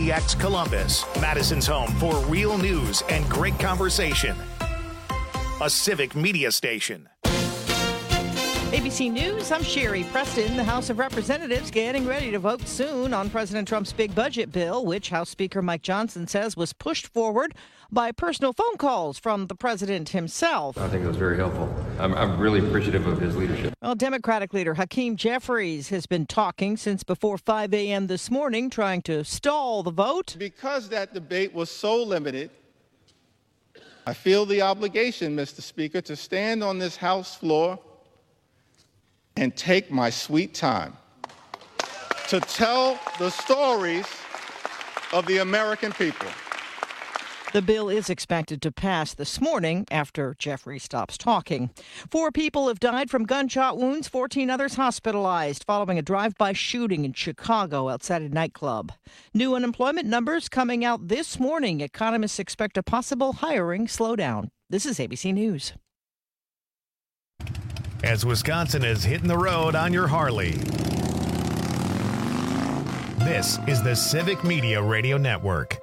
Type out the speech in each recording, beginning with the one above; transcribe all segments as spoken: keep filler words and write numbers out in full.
D X Columbus, Madison's home for real news and great conversation. A civic media station. A B C News, I'm Sherry Preston. The House of Representatives getting ready to vote soon on President Trump's big budget bill, which House Speaker Mike Johnson says was pushed forward by personal phone calls from the president himself. I think it was very helpful. I'm, I'm really appreciative of his leadership. Well, Democratic leader Hakeem Jeffries has been talking since before five a.m. this morning, trying to stall the vote. Because that debate was so limited, I feel the obligation, Mister Speaker, to stand on this House floor and take my sweet time to tell the stories of the American people. The bill is expected to pass this morning after Jeffrey stops talking. Four people have died from gunshot wounds, fourteen others hospitalized following a drive-by shooting in Chicago outside a nightclub. New unemployment numbers coming out this morning. Economists expect a possible hiring slowdown. This is A B C News. As Wisconsin is hitting the road on your Harley. This is the Civic Media Radio Network.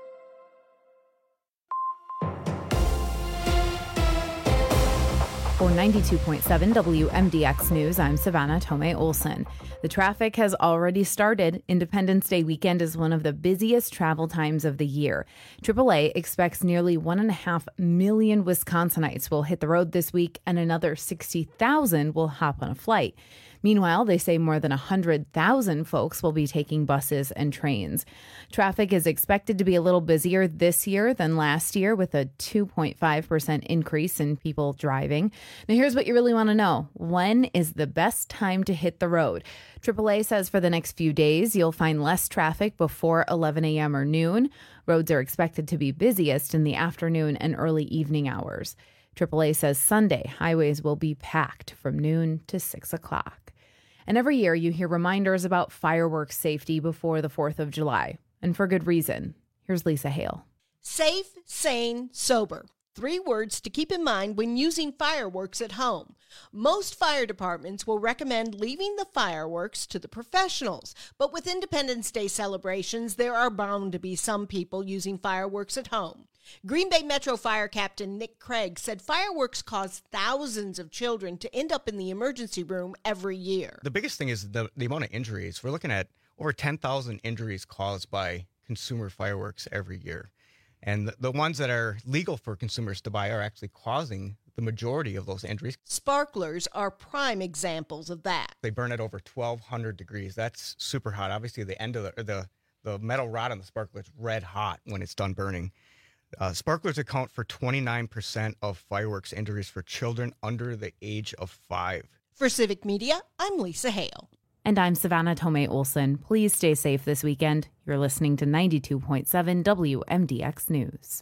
For ninety-two point seven W M D X News, I'm Savannah Tomei Olson. The traffic has already started. Independence Day weekend is one of the busiest travel times of the year. triple A expects nearly one and a half million Wisconsinites will hit the road this week, and another sixty thousand will hop on a flight. Meanwhile, they say more than one hundred thousand folks will be taking buses and trains. Traffic is expected to be a little busier this year than last year, with a two point five percent increase in people driving. Now, here's what you really want to know. When is the best time to hit the road? triple A says for the next few days, you'll find less traffic before eleven a.m. or noon. Roads are expected to be busiest in the afternoon and early evening hours. triple A says Sunday, highways will be packed from noon to six o'clock. And every year you hear reminders about fireworks safety before the fourth of July, and for good reason. Here's Lisa Hale. Safe, sane, sober. Three words to keep in mind when using fireworks at home. Most fire departments will recommend leaving the fireworks to the professionals, but with Independence Day celebrations, there are bound to be some people using fireworks at home. Green Bay Metro Fire Captain Nick Craig said fireworks cause thousands of children to end up in the emergency room every year. The biggest thing is the, the amount of injuries. We're looking at over ten thousand injuries caused by consumer fireworks every year. And the, the ones that are legal for consumers to buy are actually causing the majority of those injuries. Sparklers are prime examples of that. They burn at over twelve hundred degrees. That's super hot. Obviously, the end of the, the, the metal rod on the sparkler is red hot when it's done burning. Uh, sparklers account for twenty-nine percent of fireworks injuries for children under the age of five. For Civic Media, I'm Lisa Hale. And I'm Savannah Tomei Olson. Please stay safe this weekend. You're listening to ninety-two point seven W M D X News.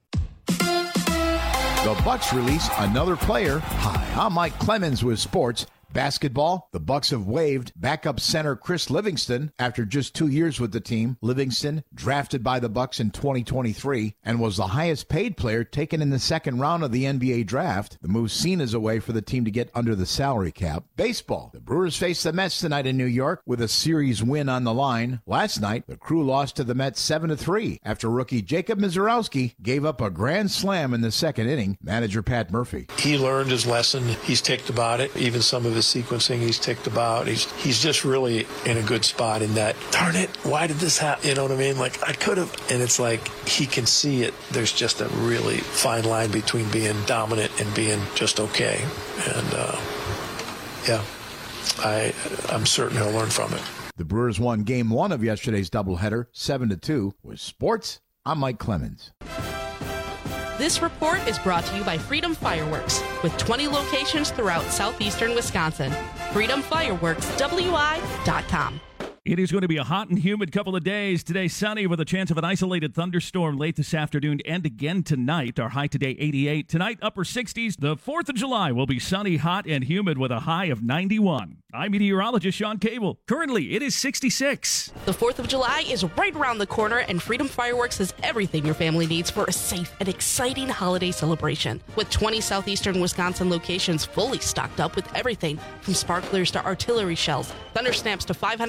The Bucks release another player. Hi, I'm Mike Clemens with sports. Basketball, the Bucks have waived backup center Chris Livingston after just two years with the team. Livingston, drafted by the Bucks in twenty twenty-three, and was the highest paid player taken in the second round of the N B A draft. The move seen as a way for the team to get under the salary cap. Baseball, the Brewers face the Mets tonight in New York with a series win on the line. Last night, the Crew lost to the Mets seven to three after rookie Jacob Mizorowski gave up a grand slam in the second inning. Manager Pat Murphy. He learned his lesson. He's ticked about it. Even some of his sequencing he's ticked about. He's he's just really in a good spot in that, darn it, why did this happen? You know what I mean? Like, I could have. And it's like he can see it. There's just a really fine line between being dominant and being just okay. And, uh, yeah, I, I'm certain he'll learn from it. The Brewers won game one of yesterday's doubleheader, seven to two. With sports, I'm Mike Clemens. This report is brought to you by Freedom Fireworks, with twenty locations throughout southeastern Wisconsin. freedom fireworks w i dot com. It is going to be a hot and humid couple of days. Today, sunny with a chance of an isolated thunderstorm late this afternoon and again tonight. Our high today, eighty-eight. Tonight, upper sixties. The fourth of July will be sunny, hot, and humid with a high of ninety-one. I'm meteorologist Sean Cable. Currently, it is sixty-six. The fourth of July is right around the corner, and Freedom Fireworks has everything your family needs for a safe and exciting holiday celebration. With twenty southeastern Wisconsin locations fully stocked up with everything from sparklers to artillery shells, thunder snaps to five hundred gram air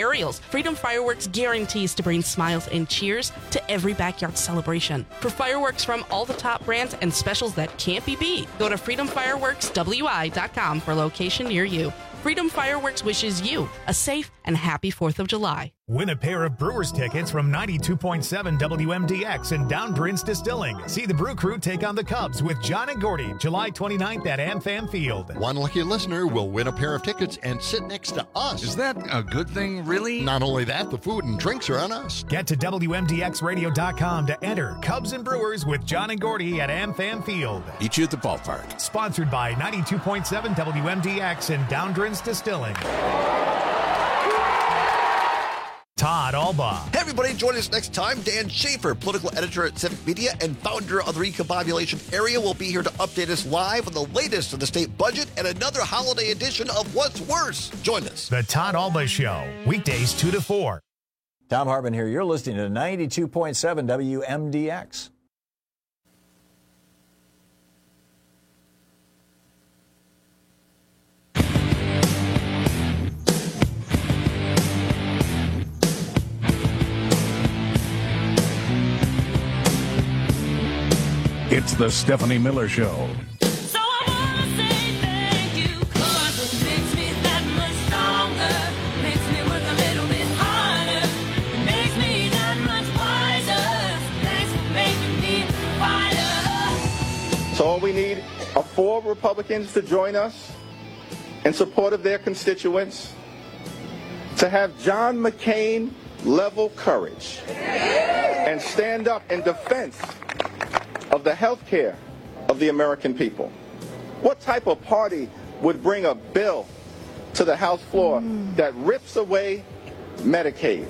aerials, Freedom Fireworks guarantees to bring smiles and cheers to every backyard celebration. For fireworks from all the top brands and specials that can't be beat, go to freedom fireworks w i dot com for a location near you. Freedom Fireworks wishes you a safe and happy fourth of July. Win a pair of Brewers tickets from ninety-two point seven W M D X and Down Prince Distilling. See the Brew Crew take on the Cubs with John and Gordy, July twenty-ninth at AmFam Field. One lucky listener will win a pair of tickets and sit next to us. Is that a good thing, really? Not only that, the food and drinks are on us. Get to W M D X radio dot com to enter Cubs and Brewers with John and Gordy at AmFam Field. Meet you at the ballpark. Sponsored by ninety-two point seven W M D X and Down Prince Distilling. Todd Alba. Hey, everybody, join us next time. Dan Schaefer, political editor at Civic Media and founder of the Recombobulation Area, will be here to update us live on the latest of the state budget and another holiday edition of What's Worse. Join us. The Todd Alba Show, weekdays two to four. Tom Hartman here. You're listening to ninety-two point seven W M D X. It's the Stephanie Miller Show. So I wanna say thank you, 'cause it makes me that much stronger, makes me work a little bit harder, makes me that much wiser. Thanks for making me a fighter. So all we need are four Republicans to join us in support of their constituents, to have John McCain level courage and stand up in defense of the health care of the American people. What type of party would bring a bill to the House floor mm. that rips away Medicaid?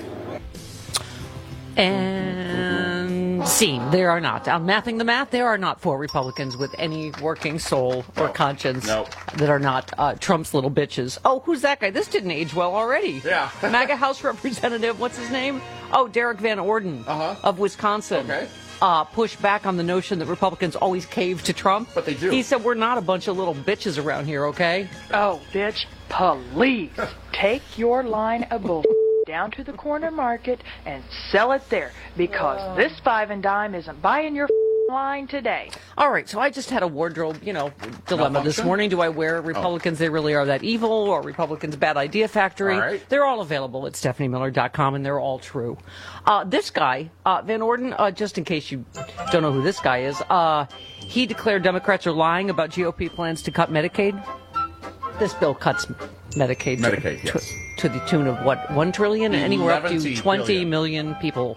And scene. There are not. I'm mathing the math. There are not four Republicans with any working soul or no. conscience no. that are not uh, Trump's little bitches. Oh, who's that guy? This didn't age well already. Yeah. MAGA House Representative, what's his name? Oh, Derek Van Orden uh-huh. of Wisconsin. Okay. Uh, push back on the notion that Republicans always cave to Trump. But they do. He said, we're not a bunch of little bitches around here, okay? Oh, bitch, please take your line of bull down to the corner market and sell it there, because uh. this five and dime isn't buying your line today. All right, so I just had a wardrobe, you know, dilemma this morning. Do I wear Republicans, oh. they really are that evil, or Republicans Bad Idea Factory? All right. They're all available at stephanie miller dot com, and they're all true. Uh, this guy, uh, Van Orden, uh, just in case you don't know who this guy is, uh, he declared Democrats are lying about G O P plans to cut Medicaid. This bill cuts Medicaid, Medicaid to, yes. to, to the tune of, what, one trillion dollars? Anywhere up to twenty billion. million people.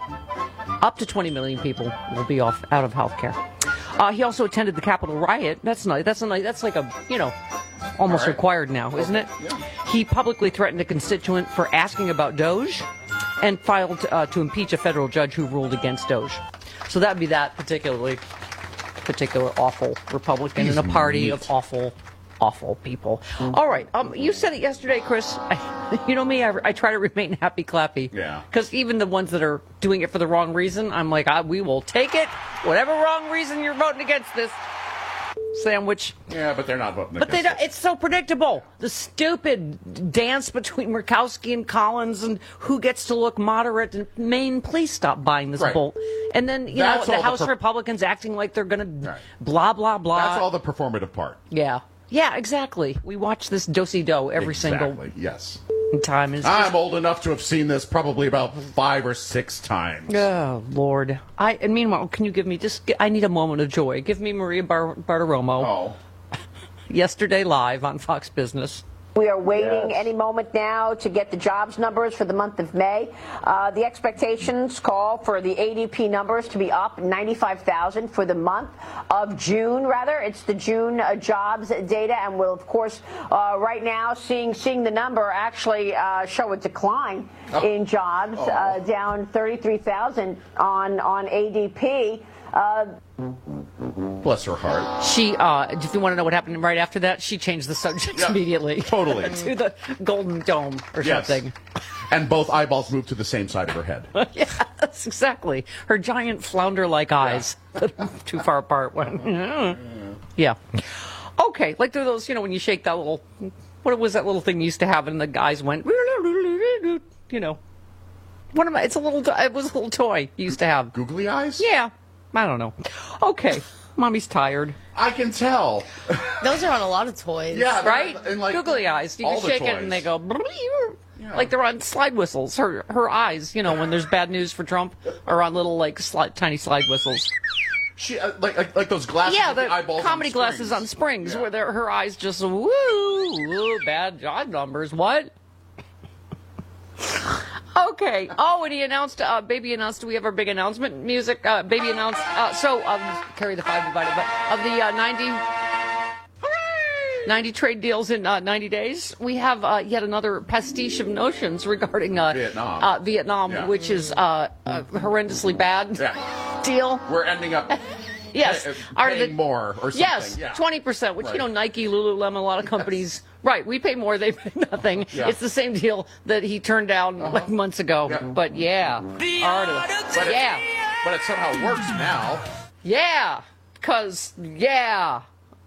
Up to twenty million people will be off out of health care. Uh, he also attended the Capitol riot. That's nice. That's a nice, That's like a, you know, almost right. required now, isn't it? Yeah. He publicly threatened a constituent for asking about Doge and filed uh, to impeach a federal judge who ruled against Doge. So that would be that particularly particular awful Republican He's in a party neat. of awful, awful people. Mm-hmm. All right. Um, you said it yesterday, Chris. I, you know me, I, I try to remain happy-clappy. Yeah. Because even the ones that are doing it for the wrong reason, I'm like, I, we will take it. Whatever wrong reason you're voting against this sandwich. Yeah, but they're not voting But they against don't, it's so predictable. The stupid dance between Murkowski and Collins and who gets to look moderate. And Maine, please stop buying this Right. bull. And then, you That's know, the all the House per- Republicans acting like they're going Right. to blah, blah, blah. That's all the performative part. Yeah. Yeah, exactly. We watch this do-si-do every exactly. single yes. time. It's I'm just, old enough to have seen this probably about five or six times. Oh, Lord. I And meanwhile, can you give me just, I need a moment of joy. Give me Maria Bar- Bartiromo. Oh. Yesterday live on Fox Business. We are waiting Yes. any moment now to get the jobs numbers for the month of May. Uh, the expectations call for the A D P numbers to be up ninety-five thousand for the month of June, rather. It's the June uh, jobs data, and we'll, of course, uh, right now seeing seeing the number actually uh, show a decline oh. in jobs, oh. uh, down thirty-three thousand on, on A D P. Uh, Bless her heart. She, uh, if you want to know what happened right after that, she changed the subject Yeah, immediately. totally. to the Golden Dome or Yes. something. And both eyeballs moved to the same side of her head. Yes, exactly. Her giant flounder-like eyes, too far apart. Went, yeah. Okay, like those, you know, when you shake that little, what was that little thing you used to have, and the guys went, you you know, one of my, it's a little, it was a little toy he used to have. Googly eyes? Yeah. I don't know. Okay. Mommy's tired. I can tell. Those are on a lot of toys. Yeah, right? and like Googly eyes. You all can the shake it toys. and they go, like they're on slide whistles. Her her eyes, you know, when there's bad news for Trump, are on little, like, slide, tiny slide whistles. She, uh, like, like like those glasses Yeah, with the, the eyeballs comedy on glasses springs. on springs, Yeah. where they're- her eyes just, woo, woo, bad job numbers. What? Okay. Oh, and he announced, uh, Baby announced, do we have our big announcement music? Uh, Baby announced, uh, so, um, carry the five divided, but of the uh, ninety, ninety trade deals in uh, ninety days, we have uh, yet another pastiche of notions regarding uh, Vietnam. uh, Vietnam, Yeah. which is uh, a horrendously bad Yeah. deal. We're ending up Yes, pay- uh, Art of paying the- more or something. Yes, yeah. twenty percent, which, Right. you know, Nike, Lululemon, a lot of companies, right, we pay more, they pay nothing. Yeah. It's the same deal that he turned down like months ago. Yeah. But yeah, Art of, But it- yeah, But it somehow works now. yeah, because, yeah.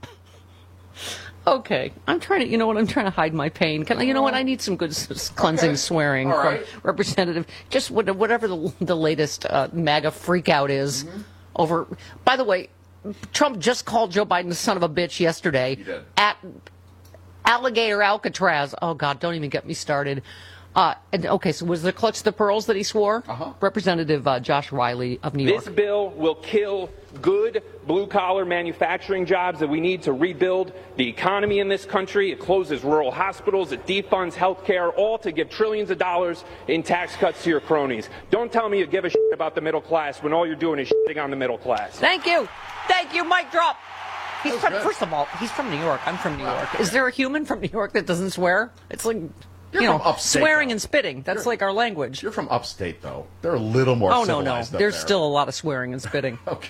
Okay, I'm trying to, you know what, I'm trying to hide my pain. Can I, you know what, I need some good s- s- cleansing Okay. swearing All from right. Representative, just what- whatever the, the latest uh, MAGA freakout is Mm-hmm. over, by the way, Trump just called Joe Biden the son of a bitch yesterday He did. at Alligator Alcatraz. Oh, God, don't even get me started. Uh, and, okay, so was the clutch the pearls that he swore? Uh-huh. Representative uh, Josh Riley of New York. This bill will kill good blue-collar manufacturing jobs that we need to rebuild the economy in this country. It closes rural hospitals. It defunds health care, all to give trillions of dollars in tax cuts to your cronies. Don't tell me you give a shit about the middle class when all you're doing is shitting on the middle class. Thank you. Thank you, mic drop. He's was from, good. first of all, he's from New York. I'm from New York. Is there a human from New York that doesn't swear? It's like, You're you know, from upstate, swearing though. and spitting. That's You're- like our language. You're from upstate, though. They're a little more Oh, no, no. civilized up There's there. still a lot of swearing and spitting. Okay.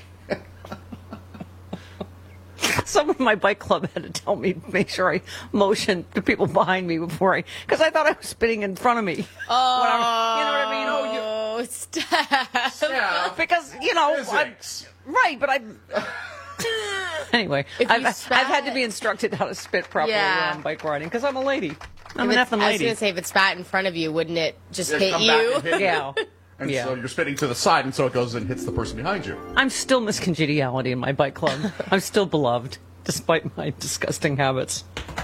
Someone in my bike club had to tell me to make sure I motion to people behind me before I, because I thought I was spitting in front of me. Oh, When I'm- you know what I mean? Oh, stop. Yeah. Because, you know, I'm, Physics. right, but I. Anyway, If I've, you I've had to spat- be instructed how to spit properly Yeah. when I'm bike riding because I'm a lady. I'm If an it's- effing I was lady. going to say, if it spat in front of you, wouldn't it just Just hit come back you? and hit you. Yeah. And Yeah. so you're spitting to the side, and so it goes and hits the person behind you. I'm still Miss Congeniality in my bike club. I'm still beloved, despite my disgusting habits.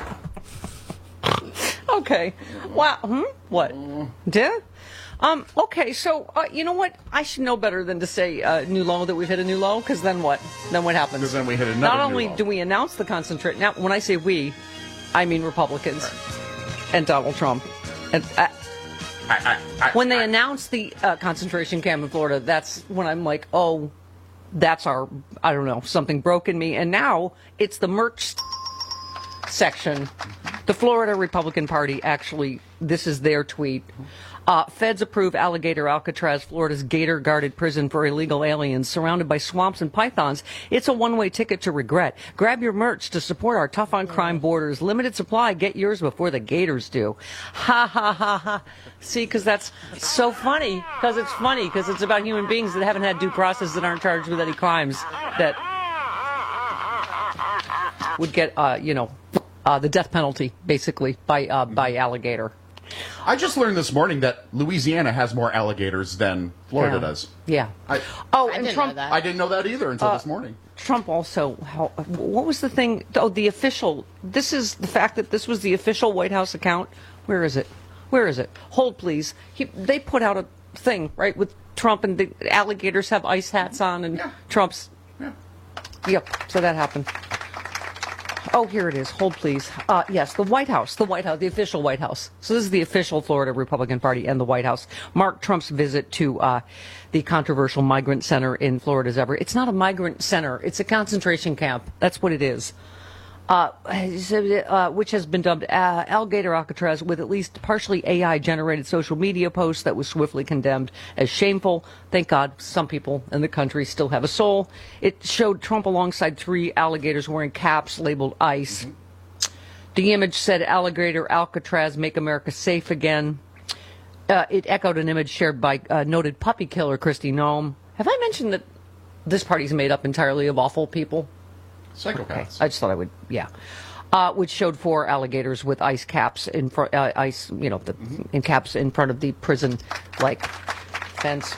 Okay. Wow. Hmm? What? Did? Um, okay, so, uh, you know what? I should know better than to say uh, new low, that we've hit a new low, because then what? Then what happens? Because then we hit another Not new only low. do we announce the concentrate, now, when I say we, I mean Republicans and Donald Trump. And uh, I, I, I, when they I, announce the uh, concentration camp in Florida, that's when I'm like, oh, that's our, I don't know, something broke in me. And now it's the merch section. The Florida Republican Party actually, this is their tweet. Uh, feds approve Alligator Alcatraz, Florida's gator-guarded prison for illegal aliens surrounded by swamps and pythons. It's a one-way ticket to regret. Grab your merch to support our tough-on-crime borders. Limited supply. Get yours before the gators do. Ha, ha, ha, ha. See, because that's so funny. Because it's funny. Because it's about human beings that haven't had due process, that aren't charged with any crimes, that would get, uh, you know, uh, the death penalty, basically, by uh, by alligator. I just learned this morning that Louisiana has more alligators than Florida Yeah. does. Yeah. I, Oh, I and didn't Trump. know that. I didn't know that either until Uh, this morning. Trump also. How, what was the thing? Oh, the official. This is the fact that this was the official White House account. Where is it? Where is it? Hold, please. He, they put out a thing, right, with Trump, and the alligators have ice hats on, and Yeah. Trump's. Yeah. Yep. So that happened. Oh, here it is. Hold, please. Uh, yes, the White House. The White House. The official White House. So this is the official Florida Republican Party and the White House. Mark Trump's visit to uh, the controversial migrant center in Florida's Everett. It's not a migrant center. It's a concentration camp. That's what it is. Uh, uh, which has been dubbed uh, Alligator Alcatraz, with at least partially A I-generated social media posts that was swiftly condemned as shameful. Thank God some people in the country still have a soul. It showed Trump alongside three alligators wearing caps labeled ICE. The image said, Alligator Alcatraz, make America safe again. Uh, it echoed an image shared by uh, noted puppy killer Kristi Noem. Have I mentioned that this party's made up entirely of awful people? Psychopaths. I just thought I would, yeah. uh, which showed four alligators with ice caps in front, uh, ice, you know, the, in caps in front of the prison-like fence.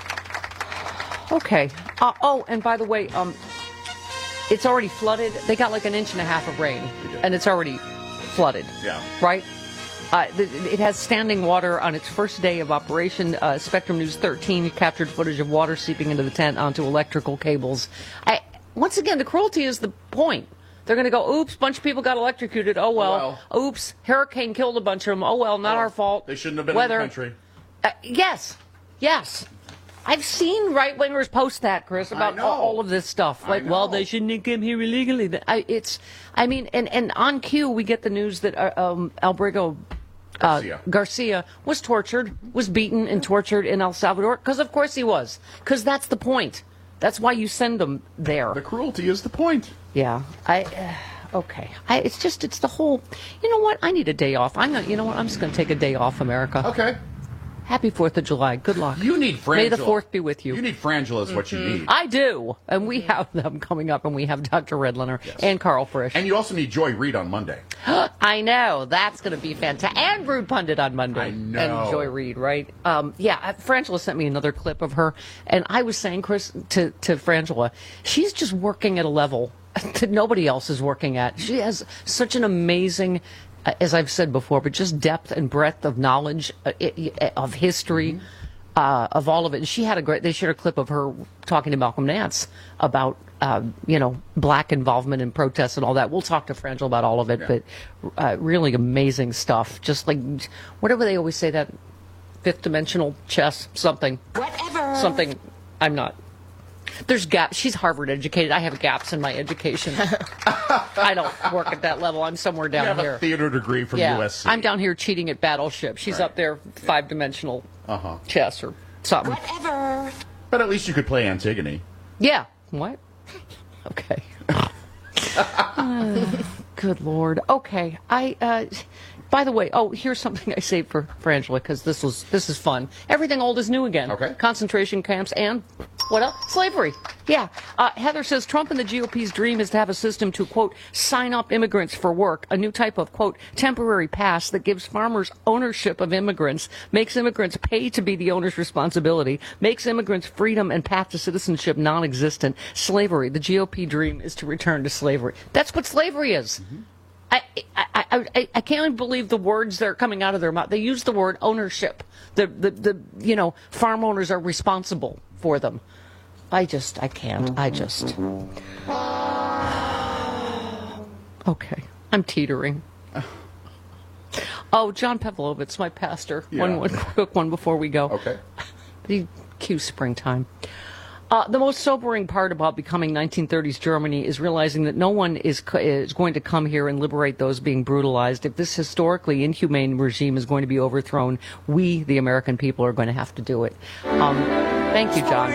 Okay. Uh, oh, and by the way, um, it's already flooded. They got like an inch and a half of rain, and it's already flooded. Yeah. Right? Uh, th- it has standing water on its first day of operation. Uh, Spectrum News thirteen captured footage of water seeping into the tent onto electrical cables. I, once again, the cruelty is the point. They're going to go, oops, bunch of people got electrocuted. Oh, well. Oh, well. Oops, hurricane killed a bunch of them. Oh, well, not Oh, our fault. They shouldn't have been Weather. in the country. Uh, yes. Yes. I've seen right-wingers post that, Chris, about all, all of this stuff. Like, well, they shouldn't have come here illegally. I, it's, I mean, and, and on cue, we get the news that uh, um, Albrigo uh, Garcia. Garcia was tortured, was beaten and tortured in El Salvador. Because, of course, he was. Because that's the point. That's why you send them there. The cruelty is the point. Yeah. I... Uh, okay. I, it's just, it's the whole... You know what? I need a day off. I'm not, you know what? I'm just going to take a day off, America. Okay. Happy fourth of July. Good luck. You need frangula. May the fourth be with you. You need frangula is what you need. I do. And we have them coming up, and we have Doctor Redliner Yes. and Carl Frisch. And you also need Joy Reid on Monday. I know. That's going to be fantastic. And Brood Pundit on Monday. I know. And Joy Reid, right? Um, yeah, uh, Frangela sent me another clip of her. And I was saying, Chris, to, to Frangela, she's just working at a level that nobody else is working at. She has such an amazing... Uh, as I've said before, but just depth and breadth of knowledge, uh, it, of history, mm-hmm. uh, of all of it. And she had a great, they shared a clip of her talking to Malcolm Nance about, uh, you know, black involvement in protests and all that. We'll talk to Frangel about all of it, Yeah. but uh, really amazing stuff. Just like, whatever they always say, that fifth dimensional chess, something. Whatever. Something, I'm not. There's gaps. She's Harvard educated. I have gaps in my education. I don't work at that level. I'm somewhere down you have here. a theater degree from yeah. U S C. I'm down here cheating at Battleship. She's Right. up there five dimensional Uh-huh. chess or something. Whatever. But at least you could play Antigone. Yeah. What? Okay. Uh, good Lord. Okay. I. Uh, by the way, oh, here's something I saved for, for Angela, because this was this is fun. Everything old is new again. Okay. Concentration camps and what else? Slavery. Yeah. Uh, Heather says Trump and the G O P's dream is to have a system to, quote, sign up immigrants for work, a new type of, quote, temporary pass that gives farmers ownership of immigrants, makes immigrants pay to be the owner's responsibility, makes immigrants' freedom and path to citizenship non-existent. Slavery. The G O P dream is to return to slavery. That's what slavery is. Mm-hmm. I, I, I, I can't believe the words that are coming out of their mouth. They use the word ownership. The, the, the, you know, farm owners are responsible for them. I just, I can't. I just. Okay. I'm teetering. Oh, John Pavlovitz, my pastor. Yeah. One, one quick one before we go. Okay. The cue springtime. Uh, the most sobering part about becoming nineteen thirties Germany is realizing that no one is co- is going to come here and liberate those being brutalized. If this historically inhumane regime is going to be overthrown, we, the American people, are going to have to do it. Um, thank you, John.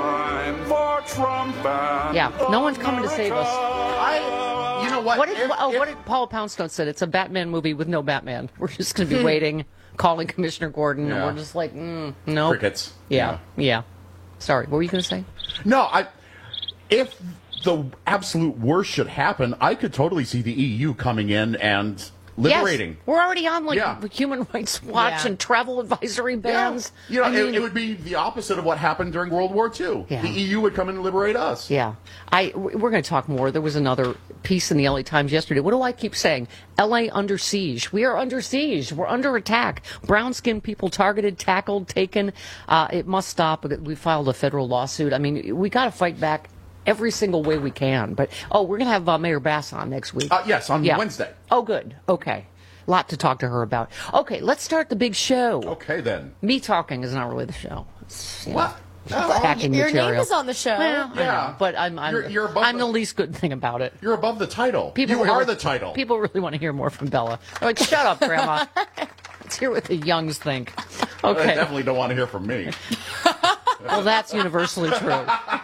Yeah, no one's coming to save us. I, you know what? What did, If- oh, if- what did Paul Poundstone said? It's a Batman movie with no Batman. We're just going to be waiting, calling Commissioner Gordon, and Yeah. we're just like, mm, no. Crickets. Yeah, yeah. Sorry, what were you going to say? No, I. If the absolute worst should happen, I could totally see the E U coming in and liberating. Yes, we're already on like Yeah. Human Rights Watch Yeah. and travel advisory bans. You know, I it, mean, it would be the opposite of what happened during World War Two. Yeah. The E U would come in and liberate us. Yeah, I we're going to talk more. There was another piece in the L A Times yesterday. What do I keep saying? L A under siege. We are under siege. We're under attack. Brown-skinned people targeted, tackled, taken. Uh, it must stop. We filed a federal lawsuit. I mean, we got to fight back every single way we can. But oh, we're going to have uh, Mayor Bass on next week. Uh, yes, on Yeah. Wednesday. Oh, good. Okay. Lot to talk to her about. Okay, let's start the big show. Okay, then. Me talking is not really the show. It's, you know, What? packing Your material. name is on the show. Well, I Yeah. know, but I'm I'm, You're- you're above I'm the- the least good thing about it. You're above the title. People you really, are the title. People really want to hear more from Bella. They're like, shut up, Grandma. Let's hear what the youngs think. I Okay. definitely don't want to hear from me. Well, that's universally true.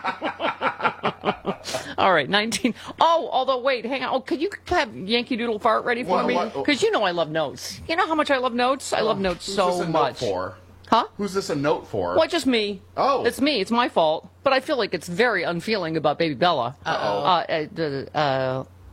All right, nineteen. Oh, although, wait, hang on. Oh, could you have Yankee Doodle Fart ready for Well, me? what- Because you know I love notes. You know how much I love notes? I love notes Who's so this a much. Note for? Huh? Who's this a note for? Well, just me. Oh. It's me. It's my fault. But I feel like it's very unfeeling about baby Bella. Uh-oh. Uh, uh, uh,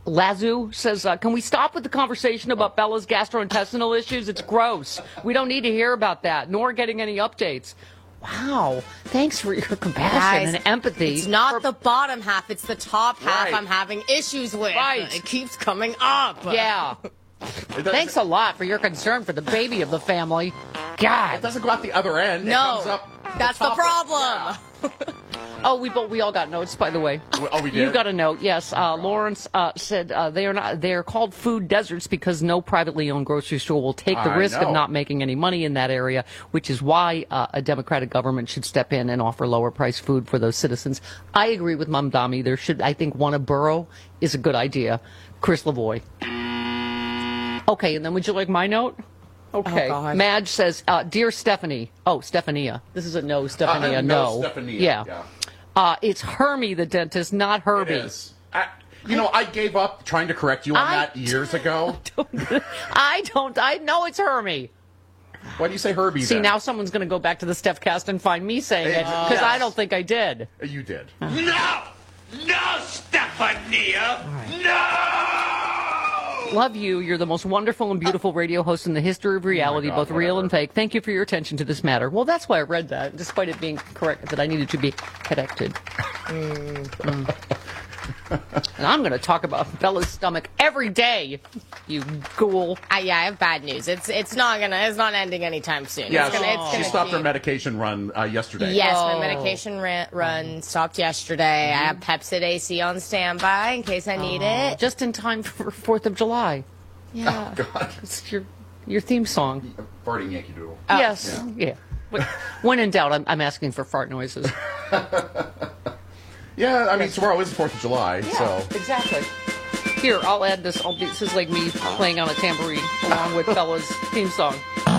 Lazu says, uh, can we stop with the conversation about Bella's gastrointestinal issues? It's gross. We don't need to hear about that, nor getting any updates. Wow. Thanks for your compassion Guys, and empathy. It's not the bottom half, it's the top half Right. I'm having issues with. Right. It keeps coming up. Yeah. Thanks a lot for your concern for the baby of the family. God. It doesn't go out the other end. It No, comes up that's the top. problem. Oh, we both, we all got notes, by the way. Oh, we did? You got a note, yes. Uh, Lawrence uh, said uh, they are not. They are called food deserts because no privately owned grocery store will take the I risk know. of not making any money in that area, which is why uh, a Democratic government should step in and offer lower priced food for those citizens. I agree with Mamdani. There should, I think, one a borough is a good idea. Chris Lavoie. Okay, and then would you like my note? Okay. Oh, God. Madge says, uh, Dear Stephanie. Oh, Stephania. This is a no, Stephania. Uh, no. no, Stephania, Yeah. yeah. Uh, it's Hermie the dentist, not Herbie. It is. I, you know, I gave up trying to correct you on I that years ago. I don't. I know it's Hermie. Why do you say Herbie See, then? now someone's going to go back to the Stephcast and find me saying it Uh, because I yes. don't think I did. You did. No! No, Stephania! No! Love you. You're the most wonderful and beautiful radio host in the history of reality, God, both real whatever. and fake. Thank you for your attention to this matter. Well, that's why I read that, despite it being correct, that I needed to be corrected. Mm. And I'm going to talk about Bella's stomach every day, you ghoul. Uh, yeah, I have bad news. It's it's not gonna it's not ending anytime soon. Yeah, it's gonna, it's she gonna stopped keep... her medication run uh, yesterday. Yes, Oh. my medication ran, run stopped yesterday. I have Pepsid A C on standby in case I need it. Just in time for fourth of July. Yeah. Oh, God. It's your, your theme song. Farting Yankee Doodle. Yes. Yeah. But when in doubt, I'm, I'm asking for fart noises. Yeah, I mean, tomorrow is the fourth of July, so. Exactly. Here, I'll add this. I'll be, this is like me playing on a tambourine along with Bella's theme song.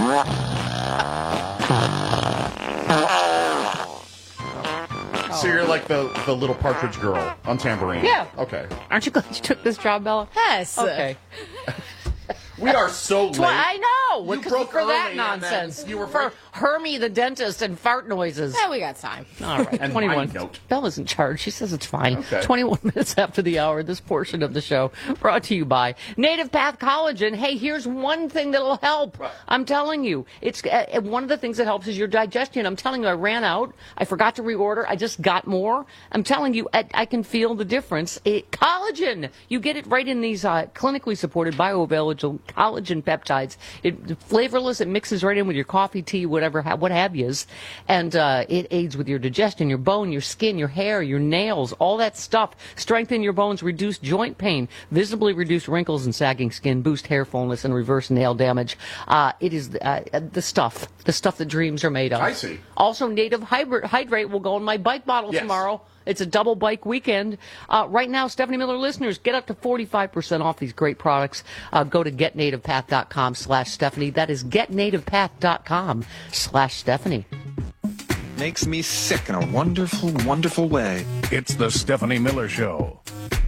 So you're like the, the little partridge girl on tambourine. Yeah. Okay. Aren't you glad you took this job, Bella? Yes. Okay. We are so late. Well, I know. You because broke for that early and then nonsense. you were for Hermie the dentist and fart noises. Yeah, we got time. All right, And my twenty-one. note. Bella's in charge. She says it's fine. Okay. twenty-one minutes after the hour, this portion of the show brought to you by Native Path Collagen. Hey, here's one thing that'll help. I'm telling you. It's uh, one of the things that helps is your digestion. I'm telling you, I ran out. I forgot to reorder. I just got more. I'm telling you, I, I can feel the difference. It, collagen. You get it right in these uh, clinically supported bioavailable collagen peptides. It flavorless. It mixes right in with your coffee, tea, whatever, ha- what have yous, and uh, it aids with your digestion, your bone, your skin, your hair, your nails, all that stuff. Strengthen your bones, reduce joint pain, visibly reduce wrinkles and sagging skin, boost hair fullness, and reverse nail damage. Uh, it is uh, the stuff, the stuff that dreams are made of. I see. Also, Native Hybrid Hydrate will go in my bike bottle Yes. tomorrow. It's a double bike weekend. Uh, right now, Stephanie Miller listeners, get up to forty-five percent off these great products. Uh, go to getnativepath.com slash Stephanie. That is getnativepath.com slash Stephanie. Makes me sick in a wonderful, wonderful way. It's the Stephanie Miller Show.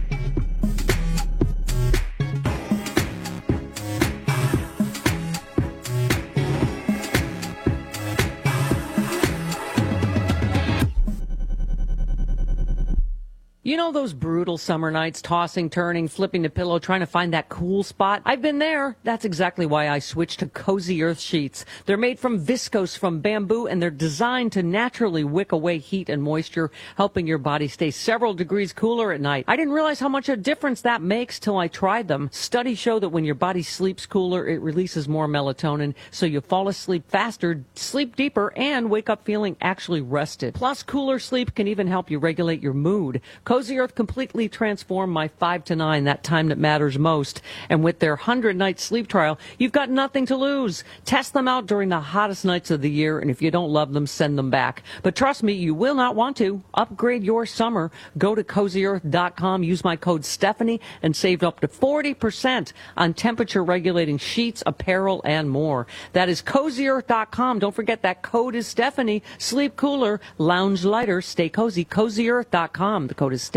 You know those brutal summer nights, tossing, turning, flipping the pillow, trying to find that cool spot? I've been there. That's exactly why I switched to Cozy Earth sheets. They're made from viscose from bamboo, and they're designed to naturally wick away heat and moisture, helping your body stay several degrees cooler at night. I didn't realize how much a difference that makes till I tried them. Studies show that when your body sleeps cooler, it releases more melatonin, so you fall asleep faster, sleep deeper, and wake up feeling actually rested. Plus, cooler sleep can even help you regulate your mood. Cozy Earth completely transformed my five to nine, that time that matters most. And with their one hundred night sleep trial, you've got nothing to lose. Test them out during the hottest nights of the year, and if you don't love them, send them back. But trust me, you will not want to. Upgrade your summer. Go to cozy earth dot com, use my code Stephanie, and save up to forty percent on temperature regulating sheets, apparel, and more. That is cozy earth dot com. Don't forget that code is Stephanie. Sleep cooler, lounge lighter, stay cozy. cozy earth dot com. The code is Stephanie.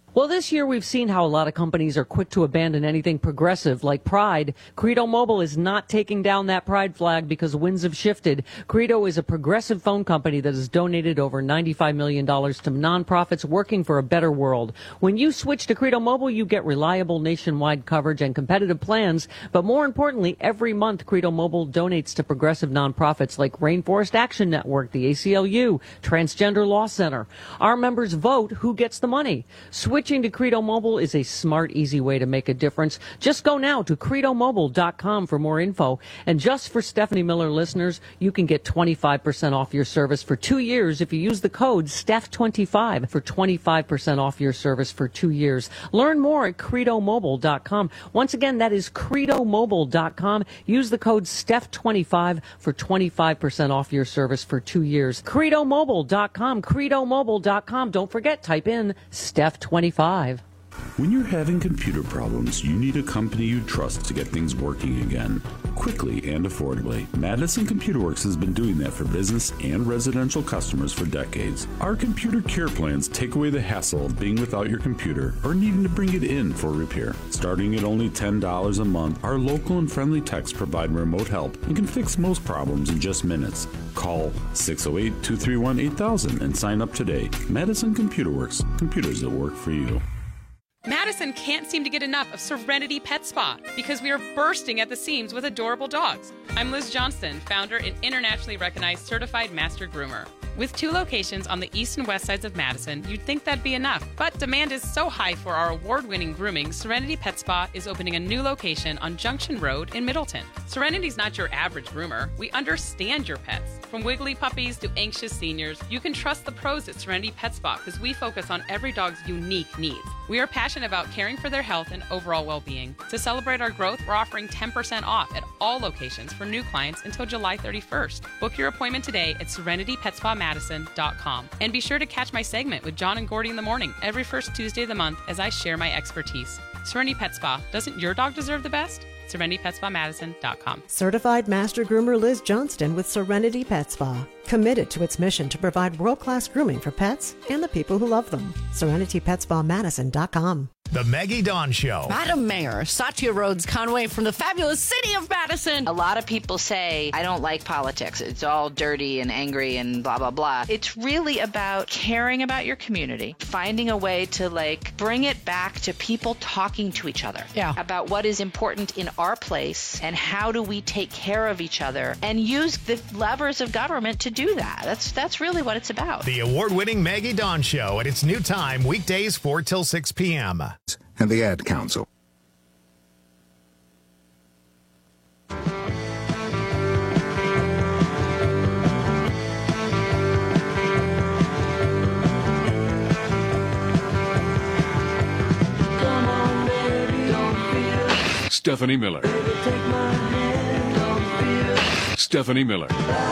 Well, this year we've seen how a lot of companies are quick to abandon anything progressive like Pride. Credo Mobile is not taking down that Pride flag because winds have shifted. Credo is a progressive phone company that has donated over ninety-five million dollars to nonprofits working for a better world. When you switch to Credo Mobile, you get reliable nationwide coverage and competitive plans. But more importantly, every month Credo Mobile donates to progressive nonprofits like Rainforest Action Network, the A C L U, Transgender Law Center. Our members vote who gets the money. Switch Switching to Credo Mobile is a smart, easy way to make a difference. Just go now to credo mobile dot com for more info. And just for Stephanie Miller listeners, you can get twenty-five percent off your service for two years if you use the code Steph twenty-five for twenty-five percent off your service for two years. Learn more at credo mobile dot com. Once again, that is credo mobile dot com. Use the code Steph twenty-five for twenty-five percent off your service for two years. credo mobile dot com. credo mobile dot com. Don't forget, type in Steph twenty-five. When you're having computer problems, you need a company you trust to get things working again, quickly and affordably. Madison Computer Works has been doing that for business and residential customers for decades. Our computer care plans take away the hassle of being without your computer or needing to bring it in for repair. Starting at only ten dollars a month, our local and friendly techs provide remote help and can fix most problems in just minutes. Call six oh eight, two three one, eight thousand and sign up today. Madison Computer Works, computers that work for you. Madison can't seem to get enough of Serenity Pet Spa because we are bursting at the seams with adorable dogs. I'm Liz Johnston, founder and internationally recognized certified master groomer. With two locations on the east and west sides of Madison, you'd think that'd be enough, but demand is so high for our award-winning grooming, Serenity Pet Spa is opening a new location on Junction Road in Middleton. Serenity's not your average groomer. We understand your pets. From wiggly puppies to anxious seniors, you can trust the pros at Serenity Pet Spa because we focus on every dog's unique needs. We are passionate about caring for their health and overall well-being. To celebrate our growth, we're offering ten percent off at all locations for new clients until July thirty-first. Book your appointment today at serenity pet spa madison dot com. And be sure to catch my segment with John and Gordy in the morning every first Tuesday of the month as I share my expertise. Serenity Pet Spa. Doesn't your dog deserve the best? serenity pet spa madison dot com. Certified Master Groomer Liz Johnston with Serenity Pet Spa. Committed to its mission to provide world-class grooming for pets and the people who love them. serenity pet spa madison dot com. The Maggie Dawn Show. Madam Mayor, Satya Rhodes Conway from the fabulous city of Madison. A lot of people say, I don't like politics. It's all dirty and angry and blah, blah, blah. It's really about caring about your community, finding a way to, like, bring it back to people talking to each other yeah. about what is important in our place and how do we take care of each other and use the levers of government to do that. That's, that's really what it's about. The award-winning Maggie Dawn Show at its new time, weekdays four till six p.m. And the Ad Council. Stephanie Miller. Stephanie Miller.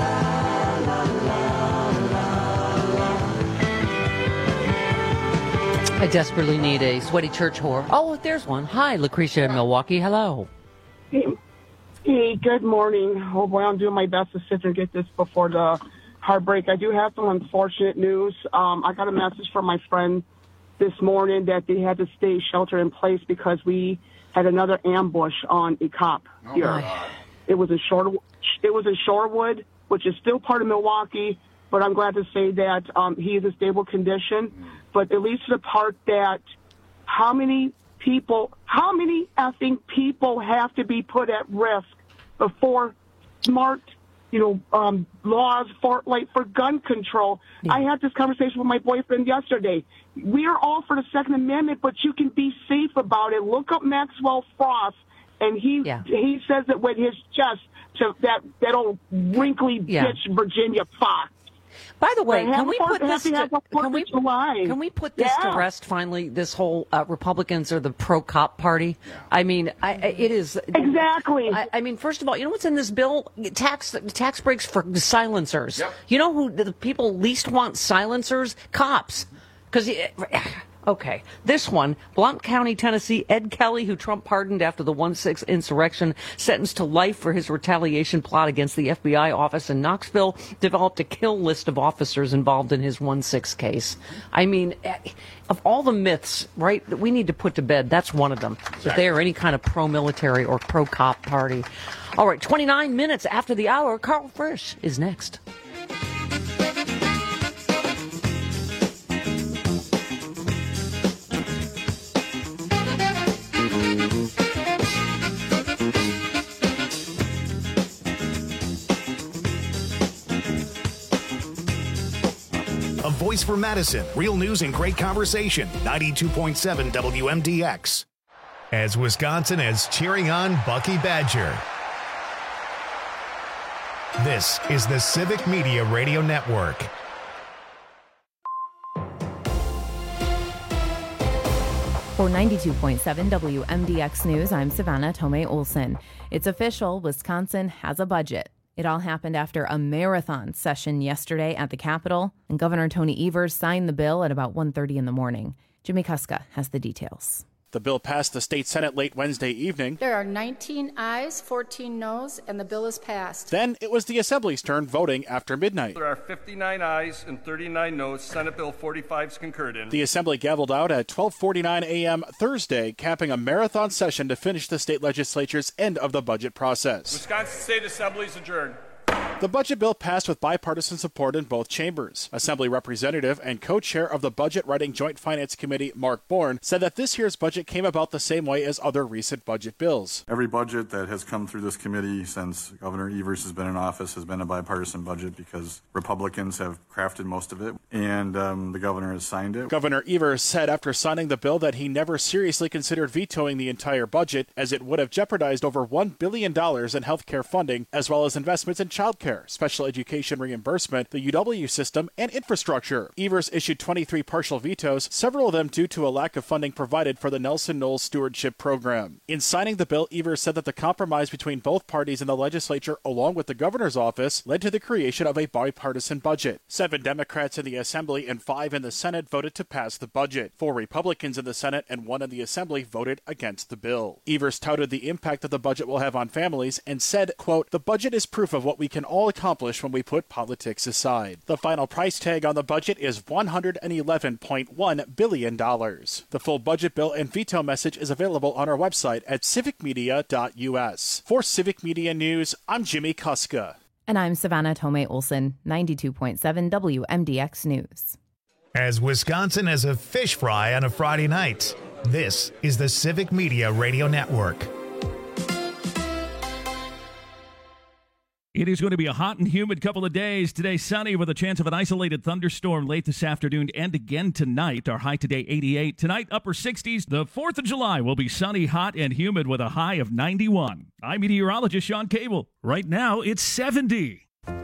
I desperately need a sweaty church whore. Oh, there's one. Hi, Lucretia in Milwaukee. Hello. Hey, hey, good morning. Oh, boy, I'm doing my best to sit and get this before the heartbreak. I do have some unfortunate news. Um, I got a message from my friend this morning that they had to stay shelter in place because we had another ambush on a cop here. Oh, it was in Shore, it was in Shorewood, which is still part of Milwaukee, but I'm glad to say that um, he is in stable condition. But at least to the part that how many people, how many effing people have to be put at risk before smart, you know, um, laws for like for gun control. Yeah. I had this conversation with my boyfriend yesterday. We are all for the Second Amendment, but you can be safe about it. Look up Maxwell Frost, and he yeah. he says it with his chest to that that old wrinkly yeah. bitch Virginia Fox. By the way, can we put this to, can we, July. can we put this yeah. to rest finally, this whole uh, Republicans are the pro-cop party? Yeah. I mean, I, it is... Exactly. I, I mean, first of all, you know what's in this bill? Tax tax breaks for silencers. Yep. You know who the people least want silencers? Cops. Because, okay, this one, Blount County, Tennessee, Ed Kelly, who Trump pardoned after the one six insurrection, sentenced to life for his retaliation plot against the F B I office in Knoxville, developed a kill list of officers involved in his one six case. I mean, of all the myths, right, that we need to put to bed, that's one of them. That they are any kind of pro-military or pro-cop party. All right, twenty-nine minutes after the hour, Carl Frisch is next. A voice for Madison. Real news and great conversation. ninety-two point seven W M D X. As Wisconsin is cheering on Bucky Badger. This is the Civic Media Radio Network. For ninety-two point seven W M D X News, I'm Savannah Tomei Olson. It's official, Wisconsin has a budget. It all happened after a marathon session yesterday at the Capitol, and Governor Tony Evers signed the bill at about one thirty in the morning. Jimmy Kuska has the details. The bill passed the state Senate late Wednesday evening. There are nineteen ayes, fourteen noes, and the bill is passed. Then it was the Assembly's turn voting after midnight. There are fifty-nine ayes and thirty-nine noes. Senate Bill forty-five is concurred in. The Assembly gavelled out at twelve forty-nine a.m. Thursday, capping a marathon session to finish the state legislature's end of the budget process. Wisconsin State Assembly is adjourned. The budget bill passed with bipartisan support in both chambers. Assembly Representative and co-chair of the Budget Writing Joint Finance Committee, Mark Bourne, said that this year's budget came about the same way as other recent budget bills. Every budget that has come through this committee since Governor Evers has been in office has been a bipartisan budget because Republicans have crafted most of it, and um, the governor has signed it. Governor Evers said after signing the bill that he never seriously considered vetoing the entire budget, as it would have jeopardized over one billion dollars in health care funding, as well as investments in child care, special education reimbursement, the U W system, and infrastructure. Evers issued twenty-three partial vetoes, several of them due to a lack of funding provided for the Nelson Knowles Stewardship Program. In signing the bill, Evers said that the compromise between both parties in the legislature, along with the governor's office, led to the creation of a bipartisan budget. Seven Democrats in the Assembly and five in the Senate voted to pass the budget. Four Republicans in the Senate and one in the Assembly voted against the bill. Evers touted the impact that the budget will have on families and said, quote, "The budget is proof of what we can all accomplish when we put politics aside." The final price tag on the budget is one hundred eleven point one billion dollars. The full budget bill and veto message is available on our website at civic media dot u s. For Civic Media News, I'm Jimmy Kuska. And I'm Savannah Tomei Olson, ninety-two point seven W M D X News. As Wisconsin has a fish fry on a Friday night, this is the Civic Media Radio Network. It is going to be a hot and humid couple of days. Today, sunny with a chance of an isolated thunderstorm late this afternoon and again tonight. Our high today, eighty-eight. Tonight, upper sixties. The fourth of July will be sunny, hot, and humid with a high of ninety-one. I'm meteorologist Sean Cable. Right now, it's seventy. Mommy,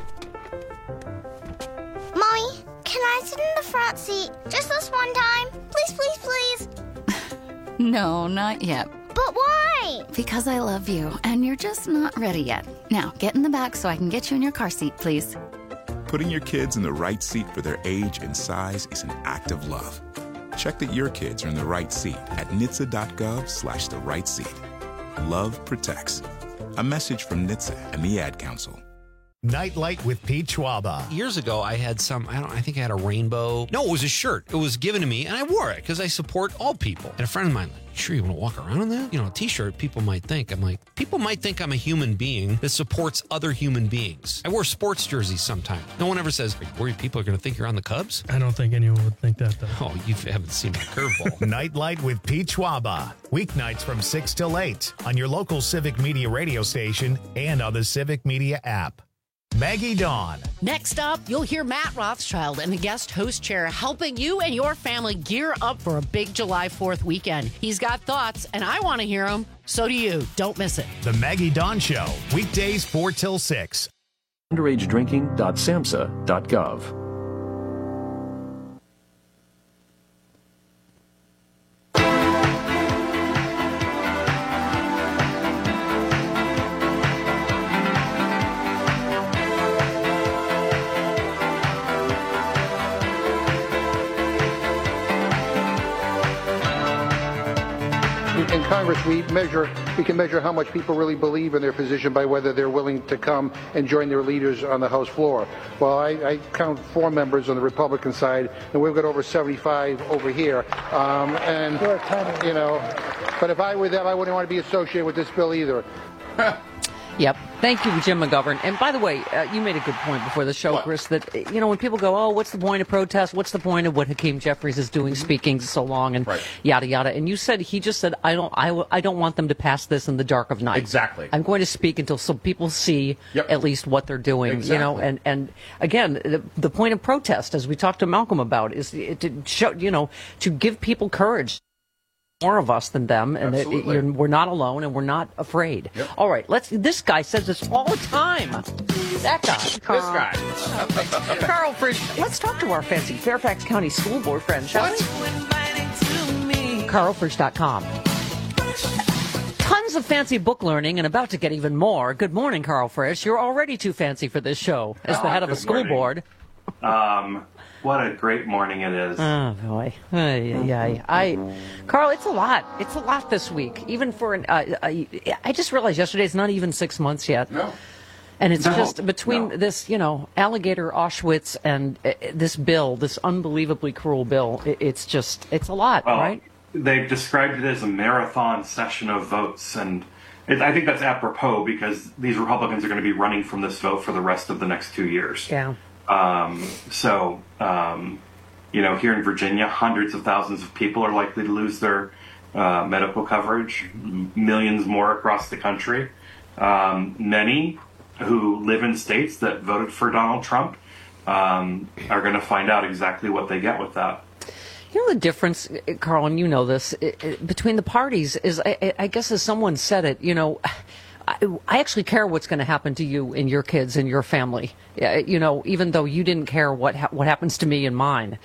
can I sit in the front seat just this one time? Please, please, please. No, not yet. But why? Because I love you, and you're just not ready yet. Now, get in the back so I can get you in your car seat, please. Putting your kids in the right seat for their age and size is an act of love. Check that your kids are in the right seat at N H T S A dot gov slash the right seat. Love protects. A message from N H T S A and the Ad Council. Nightlight with Pete Schwaba. Years ago, I had some, I don't, I think I had a rainbow. No, it was a shirt. It was given to me, and I wore it because I support all people. And a friend of mine, like, sure you want to walk around in that? You know, a t-shirt, people might think. I'm like, people might think I'm a human being that supports other human beings. I wear sports jerseys sometimes. No one ever says, are you worried people are going to think you're on the Cubs? I don't think anyone would think that, though. Oh, you haven't seen my curveball. Nightlight with Pete Schwaba. Weeknights from six till eight on your local Civic Media radio station and on the Civic Media app. Maggie Dawn. Next up, you'll hear Matt Rothschild in the guest host chair helping you and your family gear up for a big July fourth weekend. He's got thoughts, and I want to hear them. So do you. Don't miss it. The Maggie Dawn Show, weekdays four till six. underage drinking dot samhsa dot gov. In Congress, we measure, we can measure how much people really believe in their position by whether they're willing to come and join their leaders on the House floor. Well, I, I count four members on the Republican side, and we've got over seventy-five over here. Um, and, you know, but if I were them, I wouldn't want to be associated with this bill either. Yep. Thank you, Jim McGovern. And by the way, uh, you made a good point before the show, what? Chris, that, you know, when people go, oh, what's the point of protest? What's the point of what Hakeem Jeffries is doing, mm-hmm. speaking so long and right. yada, yada. And you said, he just said, I don't, I, w- I don't want them to pass this in the dark of night. Exactly. I'm going to speak until some people see yep. at least what they're doing, exactly. you know, and, and again, the, the point of protest, as we talked to Malcolm about, is to show, you know, to give people courage. More of us than them, and it, it, you're, we're not alone, and we're not afraid. Yep. All right, let's. This guy says this all the time. That guy. This guy. Carl Frisch. Let's talk to our fancy Fairfax County School Board friend, shall we? Carl Frisch dot com. Tons of fancy book learning, and about to get even more. Good morning, Carl Frisch. You're already too fancy for this show as the head of a school morning. board. Um. What a great morning it is. Oh, boy. Ay, ay, ay. I, Carl, it's a lot. It's a lot this week. Even for an, uh, I, I just realized yesterday it's not even six months yet. No. And it's no, just between no. this, you know, alligator Auschwitz and uh, this bill, this unbelievably cruel bill, it, it's just, it's a lot, well, right? They've described it as a marathon session of votes. And it, I think that's apropos because these Republicans are going to be running from this vote for the rest of the next two years. Yeah. Um, so, um, you know, here in Virginia, hundreds of thousands of people are likely to lose their uh, medical coverage, millions more across the country. Um, many who live in states that voted for Donald Trump um, are going to find out exactly what they get with that. You know the difference, Carl, and you know this, it, it, between the parties is, I, I guess as someone said it, you know, I, I actually care what's going to happen to you and your kids and your family. You know, even though you didn't care what ha- what happens to me and mine.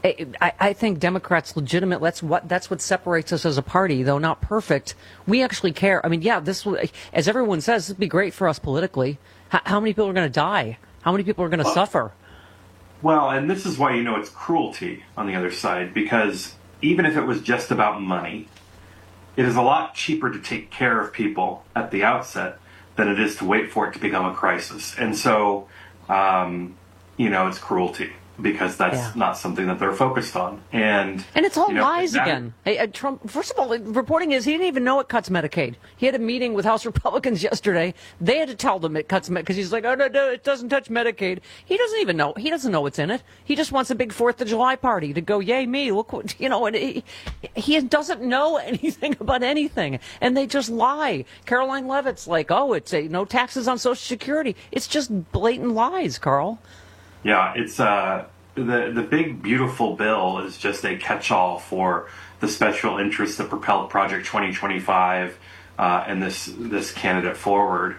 I, I think Democrats legitimate. That's what that's what separates us as a party, though not perfect. We actually care. I mean, yeah, this will, as everyone says, this would be great for us politically. H- how many people are going to die? How many people are going to well, suffer? Well, and this is why you know it's cruelty on the other side, because even if it was just about money, it is a lot cheaper to take care of people at the outset than it is to wait for it to become a crisis. And so, um, you know, it's cruelty because that's yeah. not something that they're focused on. And and it's all you know, lies that, again. Hey, uh, Trump, first of all, the reporting is he didn't even know it cuts Medicaid. He had a meeting with House Republicans yesterday. They had to tell them it cuts Medicaid because he's like, oh, no, no, it doesn't touch Medicaid. He doesn't even know. He doesn't know what's in it. He just wants a big fourth of July party to go, yay, me. Look what, you know, and he, he doesn't know anything about anything. And they just lie. Caroline Leavitt's like, oh, it's a, no taxes on Social Security. It's just blatant lies, Carl. Yeah, it's uh, the the big beautiful bill is just a catch-all for the special interests that propelled Project twenty twenty-five uh, and this this candidate forward.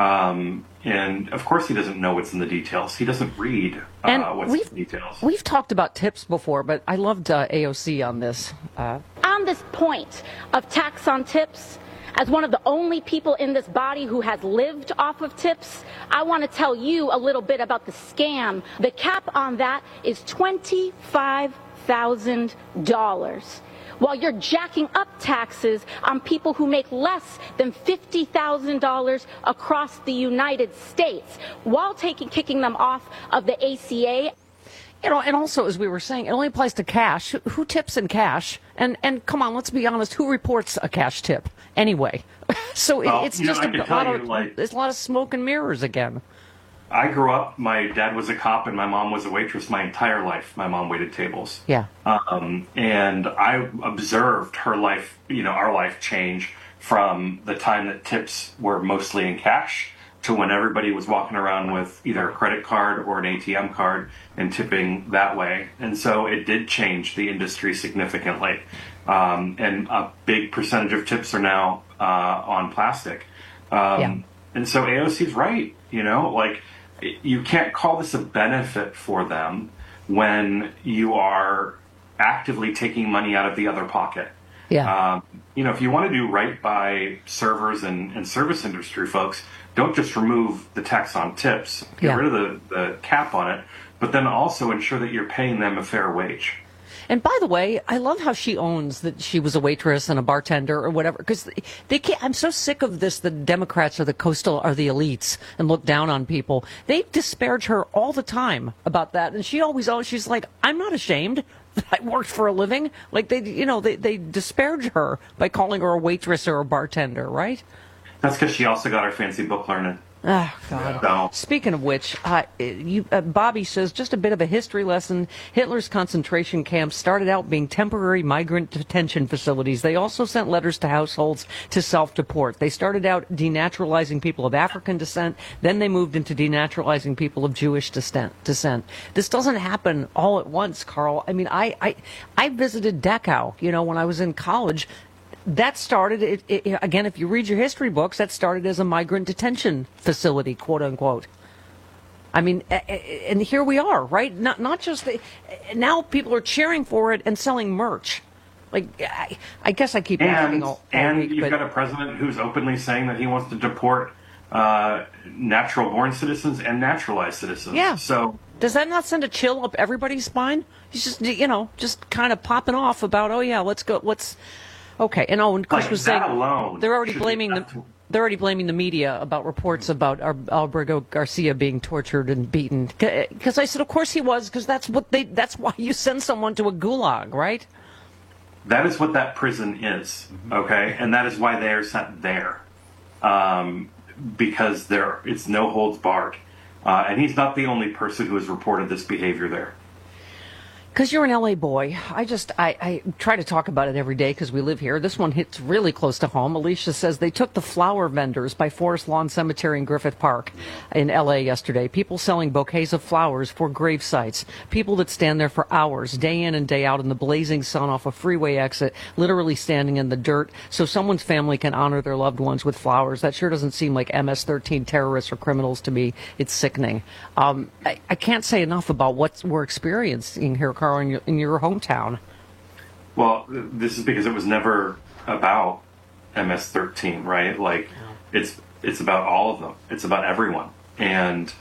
Um, and of course, he doesn't know what's in the details. He doesn't read uh, and what's in the details. We've talked about tips before, but I loved uh, A O C on this. Uh, on this point of tax on tips, as one of the only people in this body who has lived off of tips, I want to tell you a little bit about the scam. The cap on that is twenty-five thousand dollars. While you're jacking up taxes on people who make less than fifty thousand dollars across the United States, while taking kicking them off of the A C A. You know, and also, as we were saying, it only applies to cash. Who tips in cash? And and come on, let's be honest. Who reports a cash tip anyway? So well, it's you know, just I a, can a tell lot you, of like, there's a lot of smoke and mirrors again. I grew up. My dad was a cop, and my mom was a waitress. My entire life, my mom waited tables. Yeah. Um, and I observed her life, you know, our life change from the time that tips were mostly in cash to when everybody was walking around with either a credit card or an A T M card and tipping that way. And so it did change the industry significantly. Um, and a big percentage of tips are now uh, on plastic. Um, yeah. And so A O C's right, you know, like you can't call this a benefit for them when you are actively taking money out of the other pocket. Yeah. Um, you know, if you want to do right by servers and, and service industry folks, don't just remove the tax on tips, get yeah. rid of the, the cap on it, but then also ensure that you're paying them a fair wage. And by the way, I love how she owns that she was a waitress and a bartender or whatever, because they can't, I'm so sick of this, the Democrats are the coastal, are the elites and look down on people. They disparage her all the time about that. And she always, always she's like, I'm not ashamed that I worked for a living. Like they, you know, they, they disparage her by calling her a waitress or a bartender, right? That's because she also got her fancy book learning. Oh, God. So. Speaking of which, uh, you, uh, Bobby says, just a bit of a history lesson. Hitler's concentration camps started out being temporary migrant detention facilities. They also sent letters to households to self-deport. They started out denaturalizing people of African descent. Then they moved into denaturalizing people of Jewish descent. descent. This doesn't happen all at once, Carl. I mean, I, I, I visited Dachau, you know, when I was in college. That started, it, it, again, if you read your history books, that started as a migrant detention facility, quote unquote. I mean, and here we are, right? Not not just, the, now people are cheering for it and selling merch. Like, I, I guess I keep asking all, all And week, you've but, got a president who's openly saying that he wants to deport uh, natural-born citizens and naturalized citizens. Yeah. So does that not send a chill up everybody's spine? He's just, you know, just kind of popping off about, oh yeah, let's go, let's... Okay, and oh, and Chris like was that saying alone they're already blaming the they're already blaming the media about reports about Alberto Garcia being tortured and beaten. Because I said, of course he was, because that's what they that's why you send someone to a gulag, right? That is what that prison is, okay, and that is why they are sent there, um, because there it's no holds barred, uh, and he's not the only person who has reported this behavior there. Because you're an L A boy, I just, I, I try to talk about it every day because we live here. This one hits really close to home. Alicia says they took the flower vendors by Forest Lawn Cemetery in Griffith Park in L A yesterday. People selling bouquets of flowers for grave sites. People that stand there for hours, day in and day out in the blazing sun off a freeway exit, literally standing in the dirt so someone's family can honor their loved ones with flowers. That sure doesn't seem like M S thirteen terrorists or criminals to me. It's sickening. Um, I, I can't say enough about what we're experiencing here, Carl, in your, in your hometown. Well, this is because it was never about M S thirteen, right? Like, it's it's about all of them. It's about everyone, and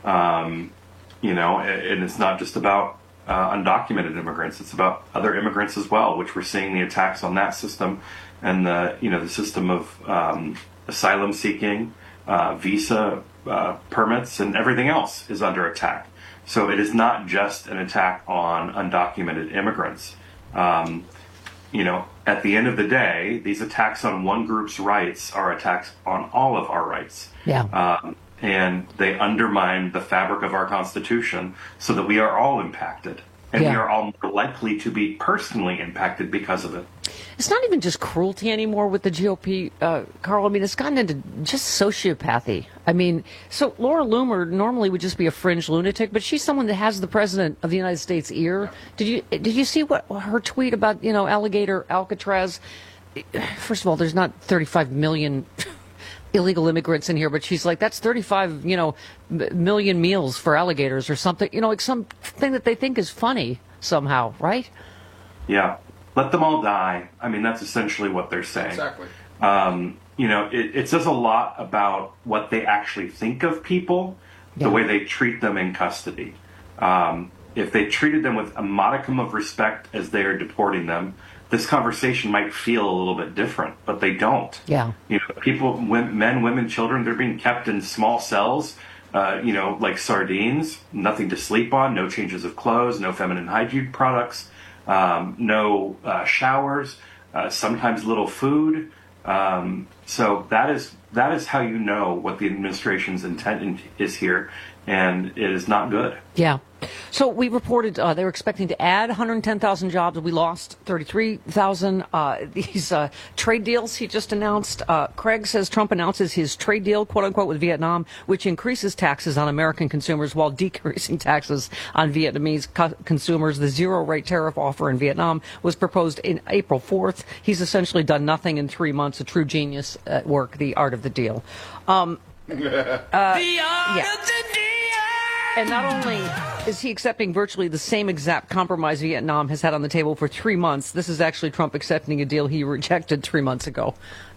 um, you know, and it's not just about uh, undocumented immigrants. It's about other immigrants as well, which we're seeing the attacks on that system, and the you know the system of um, asylum seeking, uh, visa uh, permits, and everything else is under attack. So it is not just an attack on undocumented immigrants. Um, you know, at the end of the day, these attacks on one group's rights are attacks on all of our rights. Yeah. Um, and they undermine the fabric of our Constitution so that we are all impacted. And Yeah. we are all more likely to be personally impacted because of it. It's not even just cruelty anymore with the G O P, uh, Carl. I mean, it's gotten into just sociopathy. I mean, so Laura Loomer normally would just be a fringe lunatic, but she's someone that has the president of the United States' ear. Did you did you see what her tweet about, you know, alligator Alcatraz? First of all, there's not thirty-five million illegal immigrants in here, but she's like, that's thirty-five, you know, m- million meals for alligators or something, you know, like something that they think is funny somehow, right? Yeah. Let them all die. I mean, that's essentially what they're saying. Exactly. Um, you know, it, it says a lot about what they actually think of people, the Yeah. way they treat them in custody. Um, if they treated them with a modicum of respect as they are deporting them, this conversation might feel a little bit different, but they don't. Yeah. You know, people, women, men, women, children, they're being kept in small cells, uh, you know, like sardines, nothing to sleep on, no changes of clothes, no feminine hygiene products. Um, no uh, showers, uh, sometimes little food. Um, so that is that is how you know what the administration's intent in, is here, and it is not good. Yeah. So we reported uh, they were expecting to add one hundred ten thousand jobs. We lost thirty-three thousand. Uh, these uh, trade deals he just announced. Uh, Craig says Trump announces his trade deal, quote unquote, with Vietnam, which increases taxes on American consumers while decreasing taxes on Vietnamese co- consumers. The zero rate tariff offer in Vietnam was proposed in April fourth. He's essentially done nothing in three months. A true genius at work. The art of the deal. Um, uh, the art yeah. of the deal. And not only is he accepting virtually the same exact compromise Vietnam has had on the table for three months, this is actually Trump accepting a deal he rejected three months ago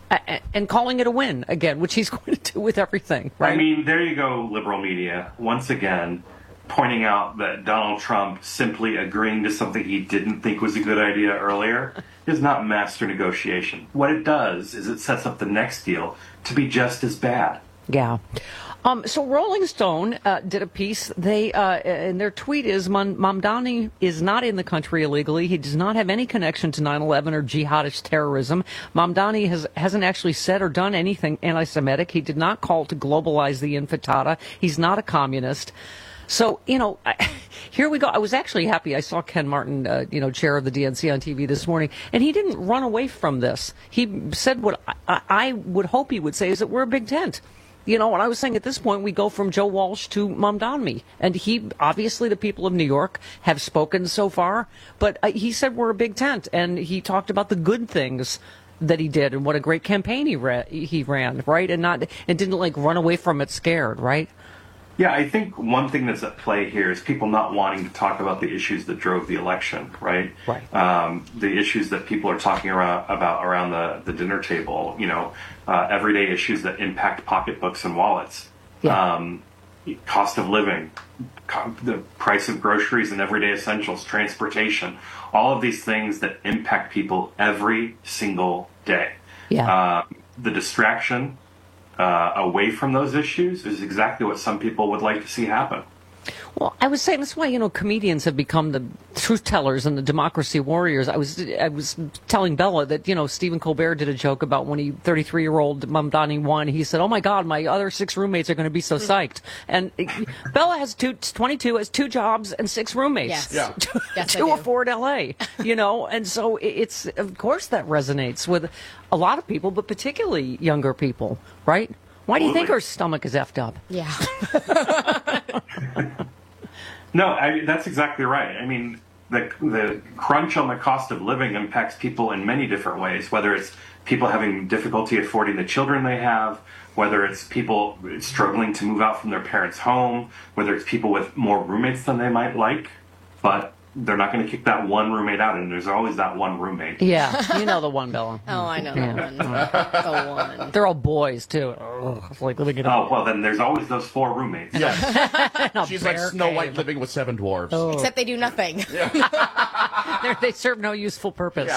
and calling it a win again, which he's going to do with everything, right? I mean, there you go, liberal media. Once again, pointing out that Donald Trump simply agreeing to something he didn't think was a good idea earlier is not master negotiation. What it does is it sets up the next deal to be just as bad. Yeah. Um, so Rolling Stone uh, did a piece. They uh, and their tweet is, Mamdani is not in the country illegally. He does not have any connection to nine eleven or jihadist terrorism. Mamdani has, hasn't actually said or done anything anti-Semitic. He did not call to globalize the Intifada. He's not a communist. So, you know, I, here we go. I was actually happy. I saw Ken Martin, uh, you know, chair of the D N C on T V this morning, and he didn't run away from this. He said what I, I would hope he would say is that we're a big tent. You know, and I was saying at this point, we go from Joe Walsh to Mamdani. And he, obviously, the people of New York have spoken so far, but uh, he said we're a big tent. And he talked about the good things that he did and what a great campaign he, ra- he ran, right? And not and didn't, like, run away from it scared, right? Yeah, I think one thing that's at play here is people not wanting to talk about the issues that drove the election, right? Right. Um, the issues that people are talking around, about around the, the dinner table, you know, uh, everyday issues that impact pocketbooks and wallets, yeah. um, cost of living, co- the price of groceries and everyday essentials, transportation, all of these things that impact people every single day. Yeah. Uh, the distraction Uh, away from those issues is exactly what some people would like to see happen. Well, I was saying that's why, you know, comedians have become the truth tellers and the democracy warriors. I was I was telling Bella that, you know, Stephen Colbert did a joke about when he thirty-three-year-old Mamdani won. He said, "Oh my God, my other six roommates are going to be so psyched." And Bella has two, twenty-two, has two jobs and six roommates. Yes. Yeah. to yes, to afford L A, you know, and so it's, of course, that resonates with a lot of people, but particularly younger people, right? Why do you think her stomach is effed up? Yeah. No, I, that's exactly right. I mean, the the crunch on the cost of living impacts people in many different ways, whether it's people having difficulty affording the children they have, whether it's people struggling to move out from their parents' home, whether it's people with more roommates than they might like, but they're not going to kick that one roommate out, and there's always that one roommate. Yeah, you know the one, Bella. Oh, I know Yeah. that one. The one. They're all boys, too. Oh, it's like living in a... Oh, well, then there's always those four roommates. Yeah. a She's like bear Snow cave. White living with seven dwarves. Oh. Except they do nothing. They're- they serve no useful purpose.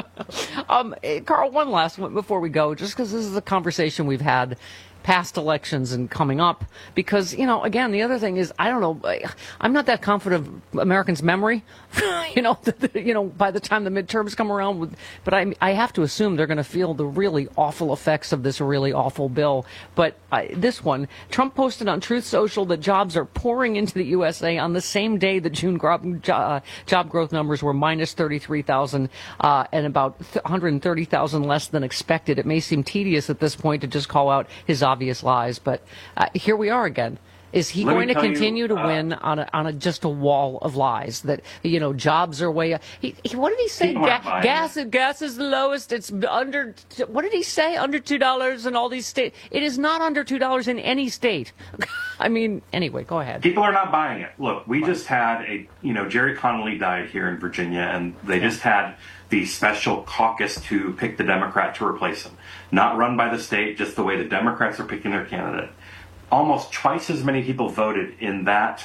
um, eh, Carl, one last one before we go, just because this is a conversation we've had past elections and coming up, because, you know, again, the other thing is, I don't know, I'm not that confident of Americans' memory, you know, you know, by the time the midterms come around, with, but I, I have to assume they're going to feel the really awful effects of this really awful bill. But uh, this one, Trump posted on Truth Social that jobs are pouring into the U S A on the same day that June job, uh, job growth numbers were minus thirty-three thousand uh, and about one hundred thirty thousand less than expected. It may seem tedious at this point to just call out his obvious lies, but uh, here we are again. Is he Let going me to tell you, continue to uh, win on a, on a, just a wall of lies that, you know, jobs are way up? He, he, what did he say? People aren't Ga- buying gas gas is the lowest. It's under. What did he say? Under two dollars in all these states. It is not under two dollars in any state. I mean, anyway, go ahead. People are not buying it. Look, we just had a, you know, Jerry Connolly died here in Virginia, and they just had the special caucus to pick the Democrat to replace him. Not run by the state, just the way the Democrats are picking their candidate. Almost twice as many people voted in that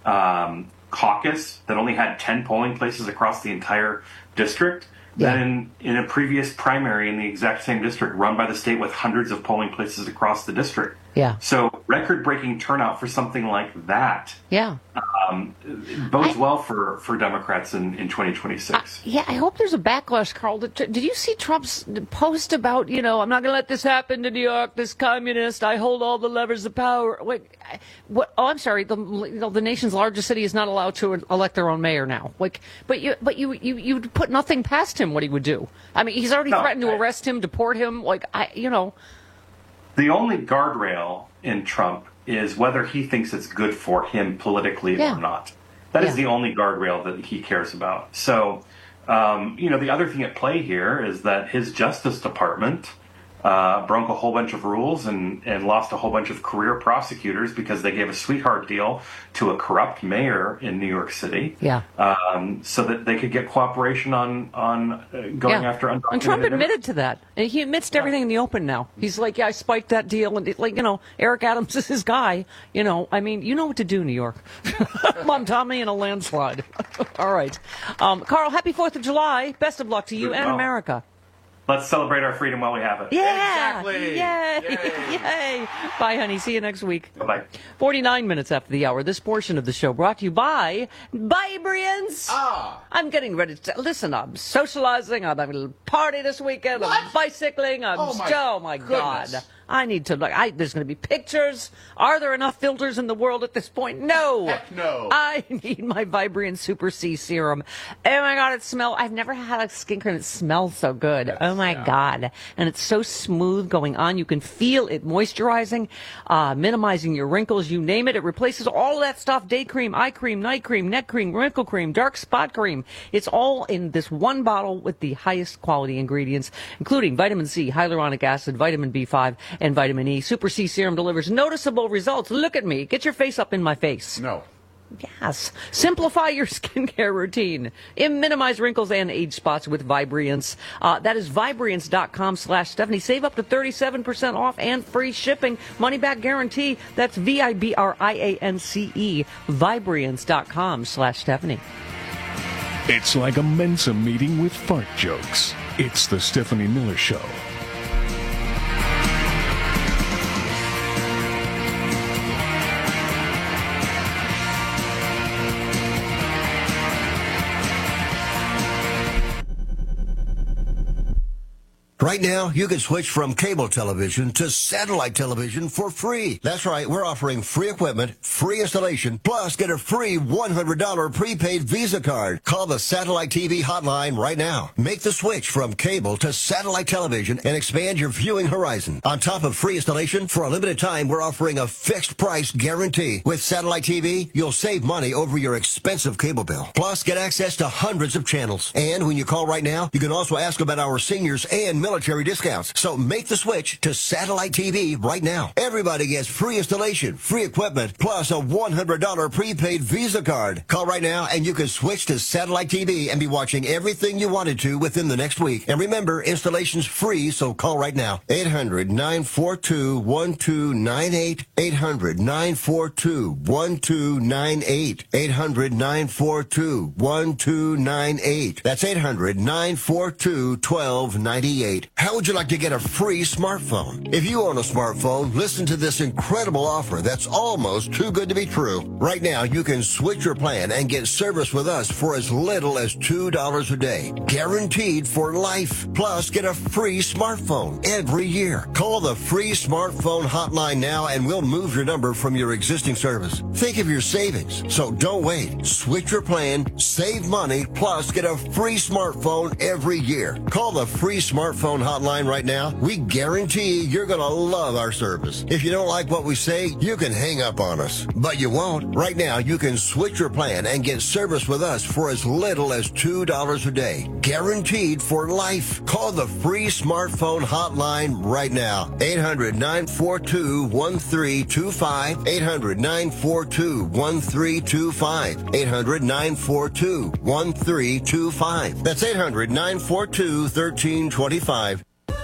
um, caucus that only had ten polling places across the entire district Yeah. than in, in a previous primary in the exact same district run by the state with hundreds of polling places across the district. Yeah. So record-breaking turnout for something like that Yeah. um, bodes well for, for Democrats in, in twenty twenty-six. Yeah, I hope there's a backlash, Carl. Did, did you see Trump's post about, you know, I'm not going to let this happen to New York, this communist, I hold all the levers of power. Like, what? Oh, I'm sorry. The, you know, the nation's largest city is not allowed to elect their own mayor now. Like, but you, but you, you, you put nothing past him what he would do. I mean, he's already No, threatened to I- arrest him, deport him. Like, I, you know. The only guardrail in Trump is whether he thinks it's good for him politically Yeah. or not. That is Yeah. the only guardrail that he cares about. So, um, you know, the other thing at play here is that his Justice Department uh, broke a whole bunch of rules and, and lost a whole bunch of career prosecutors because they gave a sweetheart deal to a corrupt mayor in New York City. Yeah. Um, so that they could get cooperation on on uh, going Yeah. after undocumented. And Trump admitted to that. And he admits to everything in the open now. He's like, yeah, I spiked that deal. And, it, like, you know, Eric Adams is his guy. You know, I mean, you know what to do, New York. Mom Tommy in a landslide. All right. Um, Carl, happy fourth of July. Best of luck to you and Well, America. Let's celebrate our freedom while we have it. Yeah. Exactly. Yay. Yay. Bye, honey. See you next week. Bye-bye. forty-nine minutes after the hour. This portion of the show brought to you by Vibrians. Ah. I'm getting ready to listen. I'm socializing. I'm having a little party this weekend. What? I'm bicycling. I'm Oh, my oh my goodness. God. I need to look. I, there's going to be pictures. Are there enough filters in the world at this point? No. Heck no. I need my Vibrian Super C serum. Oh my God, it smells. I've never had a skincare that smells so good. That's, oh my yeah. God. And it's so smooth going on. You can feel it moisturizing, uh, minimizing your wrinkles. You name it. It replaces all that stuff. Day cream, eye cream, night cream, neck cream, wrinkle cream, dark spot cream. It's all in this one bottle with the highest quality ingredients, including vitamin C, hyaluronic acid, vitamin B five, and vitamin E. Super C Serum delivers noticeable results. Look at me. Get your face up in my face. No. Yes. Simplify your skincare routine. And minimize wrinkles and age spots with Vibriance. Uh, that is Vibriance.com slash Stephanie. Save up to thirty-seven percent off and free shipping. Money back guarantee. That's V I B R I A N C E. Vibriance.com slash Stephanie. It's like a Mensa meeting with fart jokes. It's the Stephanie Miller Show. Right now, you can switch from cable television to satellite television for free. That's right, we're offering free equipment, free installation, plus get a free one hundred dollars prepaid Visa card. Call the Satellite T V hotline right now. Make the switch from cable to satellite television and expand your viewing horizon. On top of free installation, for a limited time, we're offering a fixed price guarantee. With Satellite T V, you'll save money over your expensive cable bill. Plus, get access to hundreds of channels. And when you call right now, you can also ask about our seniors and military discounts. So make the switch to Satellite T V right now. Everybody gets free installation, free equipment, plus a one hundred dollars prepaid Visa card. Call right now and you can switch to Satellite T V and be watching everything you wanted to within the next week. And remember, installation's free, so call right now. eight hundred, nine four two, one two nine eight. eight hundred, nine four two, one two nine eight. eight hundred, nine four two, one two nine eight. That's eight hundred, nine four two, one two nine eight. How would you like to get a free smartphone? If you own a smartphone, listen to this incredible offer that's almost too good to be true. Right now, you can switch your plan and get service with us for as little as two dollars a day. Guaranteed for life. Plus, get a free smartphone every year. Call the free smartphone hotline now and we'll move your number from your existing service. Think of your savings. So don't wait. Switch your plan, save money, plus get a free smartphone every year. Call the free smartphone hotline right now. We guarantee you're going to love our service. If you don't like what we say, you can hang up on us. But you won't. Right now, you can switch your plan and get service with us for as little as two dollars a day. Guaranteed for life. Call the free smartphone hotline right now. eight hundred, nine four two, one three two five. eight hundred, nine four two, one three two five. eight hundred, nine four two, one three two five. That's eight hundred, nine four two, one three two five.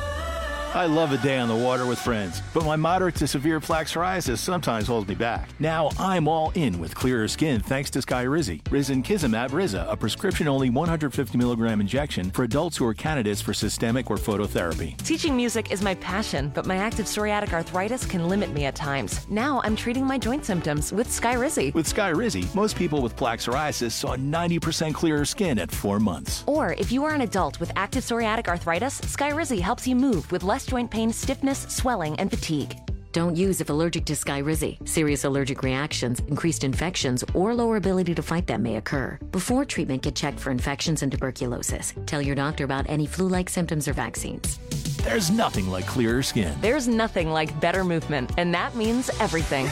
I love a day on the water with friends, but my moderate to severe plaque psoriasis sometimes holds me back. Now I'm all in with clearer skin thanks to Skyrizi. Risankizumab Riza, a prescription-only one hundred fifty milligram injection for adults who are candidates for systemic or phototherapy. Teaching music is my passion, but my active psoriatic arthritis can limit me at times. Now I'm treating my joint symptoms with Skyrizi. With Skyrizi, most people with plaque psoriasis saw ninety percent clearer skin at four months. Or if you are an adult with active psoriatic arthritis, Skyrizi helps you move with less joint pain, stiffness, swelling, and fatigue. Don't use if allergic to Skyrizi. Serious allergic reactions, increased infections, or lower ability to fight them may occur. Before treatment, get checked for infections and tuberculosis. Tell your doctor about any flu-like symptoms or vaccines. There's nothing like clearer skin. There's nothing like better movement, and that means everything.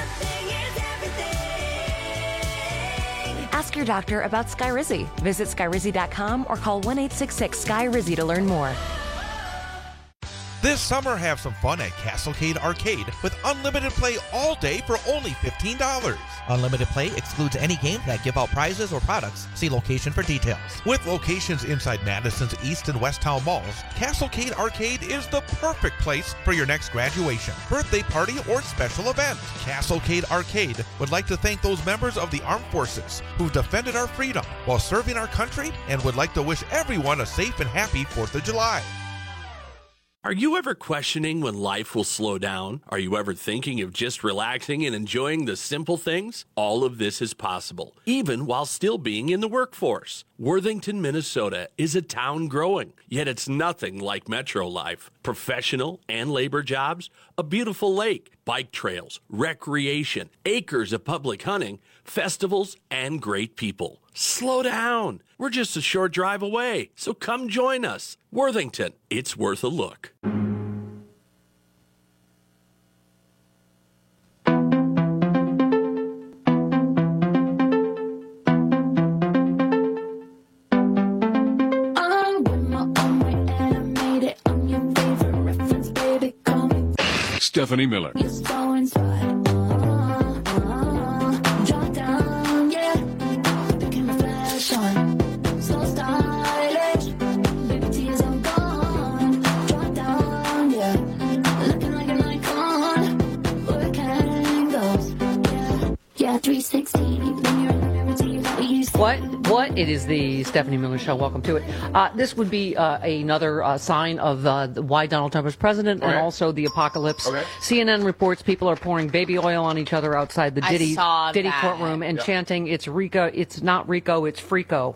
Ask your doctor about Skyrizi. Visit Skyrizi dot com or call one eight six six, S K Y R I Z I to learn more. This summer, have some fun at Castlecade Arcade with unlimited play all day for only fifteen dollars. Unlimited play excludes any games that give out prizes or products. See location for details. With locations inside Madison's East and West Town malls, Castlecade Arcade is the perfect place for your next graduation, birthday party, or special event. Castlecade Arcade would like to thank those members of the armed forces who've defended our freedom while serving our country, and would like to wish everyone a safe and happy fourth of July. Are you ever questioning when life will slow down? Are you ever thinking of just relaxing and enjoying the simple things? All of this is possible, even while still being in the workforce. Worthington, Minnesota is a town growing, yet it's nothing like metro life. Professional and labor jobs, a beautiful lake, bike trails, recreation, acres of public hunting, festivals, and great people. Slow down. We're just a short drive away, so come join us. Worthington, it's worth a look. Stephanie Miller. What? What? It is the Stephanie Miller Show. Welcome to it. Uh, this would be uh, another uh, sign of uh, why Donald Trump is president, Okay. and also the apocalypse. Okay. C N N reports people are pouring baby oil on each other outside the I Diddy saw Diddy that. courtroom and Yep. chanting, "It's Rico. It's not Rico. It's Frico."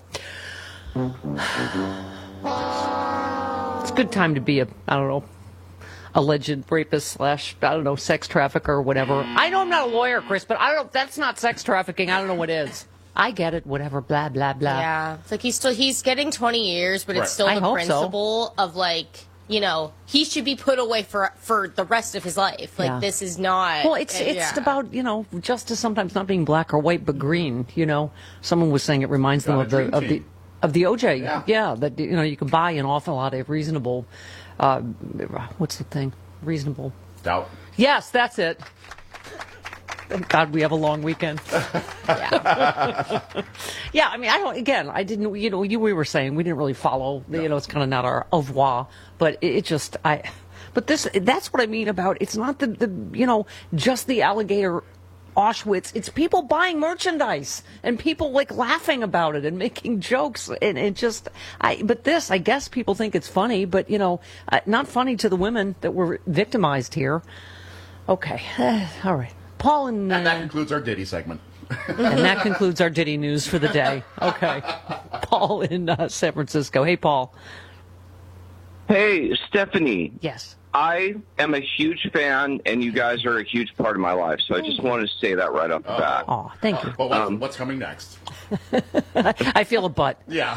It's a good time to be a I don't know alleged rapist slash I don't know sex trafficker or whatever. I know I'm not a lawyer, Chris, but I don't. That's not sex trafficking. I don't know what is. I get it. Whatever. Blah blah blah. Yeah, it's like he's still he's getting twenty years, but Right. it's still I the hope so. principle of like you know he should be put away for for the rest of his life. Like Yeah. this is not. Well, it's uh, it's yeah. about you know justice sometimes not being black or white but green. You know, someone was saying it reminds them Got a of the dream of the team. of the O J. Yeah. Yeah, that you know you can buy an awful lot of reasonable. Uh, what's the thing? Reasonable doubt. Yes, that's it. Thank God we have a long weekend. yeah. yeah, I mean, I don't. Again, I didn't. You know, you we were saying we didn't really follow. You know, it's kind of not our au revoir, but it, it just I. But this, that's what I mean about it's not the, the you know just the alligator Auschwitz. It's people buying merchandise and people like laughing about it and making jokes and it just. I. But this, I guess people think it's funny, but you know, uh, not funny to the women that were victimized here. Okay, all right. Paul and, uh, And that concludes our Diddy segment. and that concludes our Diddy news for the day. Okay, Paul in uh, San Francisco. Hey, Paul. Hey, Stephanie. Yes. I am a huge fan, and you guys are a huge part of my life. So I just wanted to say that right off the bat. Oh, thank you. Well, what's, Um, what's coming next? I feel a butt. Yeah.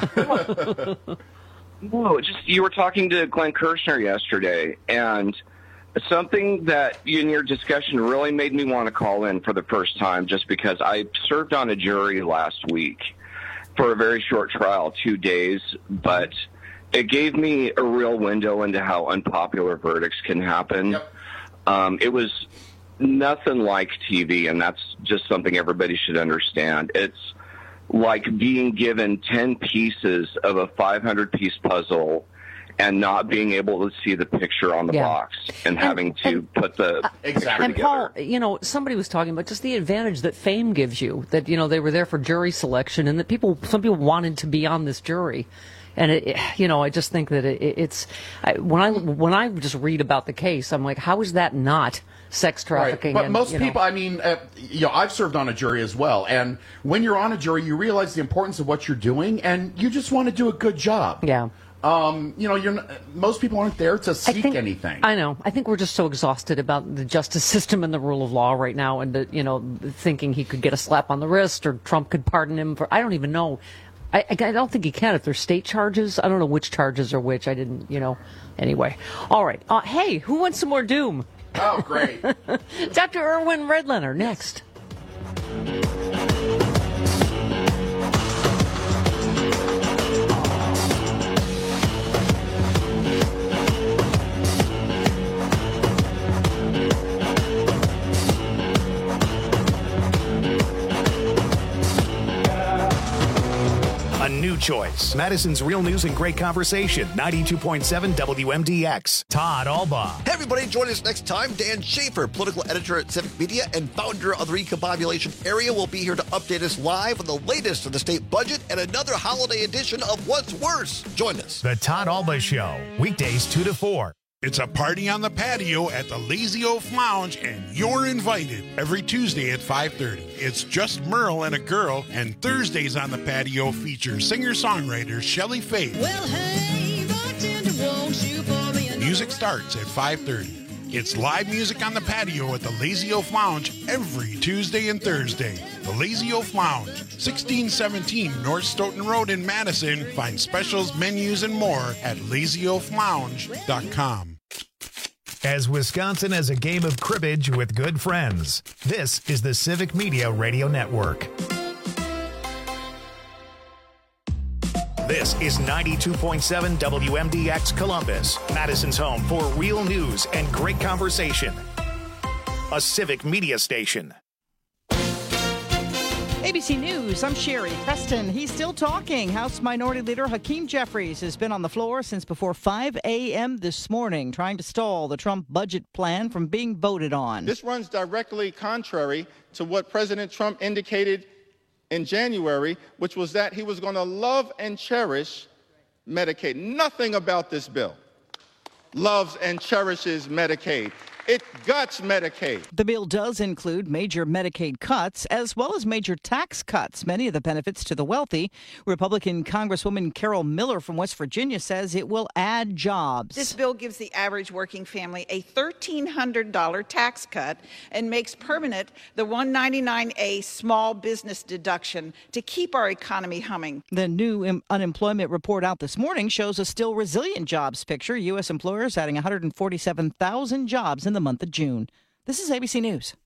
No, just you were talking to Glenn Kirshner yesterday, and something that you, in your discussion really made me want to call in for the first time, just because I served on a jury last week for a very short trial, two days, but it gave me a real window into how unpopular verdicts can happen. Yep. Um, it was nothing like T V, and that's just something everybody should understand. It's like being given ten pieces of a five hundred piece puzzle and not being able to see the picture on the Yeah. box and, And- having to and- put the picture And together. Paul, you know, somebody was talking about just the advantage that fame gives you. That you know they were there for jury selection, and that people, some people wanted to be on this jury. And it, it- you know, I just think that it, it's I, when I when I just read about the case, I'm like, how is that not sex trafficking? Right. But and, most you know, people, I mean, uh, you know, I've served on a jury as well. And when you're on a jury, you realize the importance of what you're doing, and you just want to do a good job. Yeah. Um, you know, you're not, most people aren't there to seek anything. I know. I think we're just so exhausted about the justice system and the rule of law right now, and the, you know, thinking he could get a slap on the wrist or Trump could pardon him for. I don't even know. I, I don't think he can if there's state charges. I don't know which charges are which. I didn't, you know. Anyway, all right. Uh, hey, who wants some more doom? Oh, great. Doctor Erwin Redlener next. choice. Madison's real news and great conversation. ninety-two point seven W M D X. Todd Alba. Hey, everybody, join us next time. Dan Schaefer, political editor at Civic Media and founder of the Recombobulation Area, will be here to update us live on the latest of the state budget and another holiday edition of What's Worse. Join us. The Todd Alba Show. Weekdays two to four. It's a party on the patio at the Lazy Oaf Lounge, and you're invited every Tuesday at five thirty. It's just Merle and a girl, and Thursdays on the patio feature singer-songwriter Shelley Faith. Well, hey, bartender, won't you pour me another? Music starts at five thirty. It's live music on the patio at the Lazy Oaf Lounge every Tuesday and Thursday. The Lazy Oaf Lounge, sixteen seventeen North Stoughton Road in Madison. Find specials, menus, and more at lazy oaf lounge dot com. As Wisconsin has a game of cribbage with good friends, this is the Civic Media Radio Network. This is ninety-two point seven W M D X Columbus, Madison's home for real news and great conversation. A Civic Media station. A B C News, I'm Sherry Preston. He's still talking. House Minority Leader Hakeem Jeffries has been on the floor since before five a.m. this morning, trying to stall the Trump budget plan from being voted on. This runs directly contrary to what President Trump indicated in January, which was that he was going to love and cherish Medicaid. Nothing about this bill loves and cherishes Medicaid. It guts Medicaid. The bill does include major Medicaid cuts as well as major tax cuts, many of the benefits to the wealthy. Republican Congresswoman Carol Miller from West Virginia says it will add jobs. This bill gives the average working family a thirteen hundred dollars tax cut and makes permanent the one ninety-nine A small business deduction to keep our economy humming. The new im- unemployment report out this morning shows a still resilient jobs picture. U S employers adding one hundred forty-seven thousand jobs in the month of June. This is A B C News.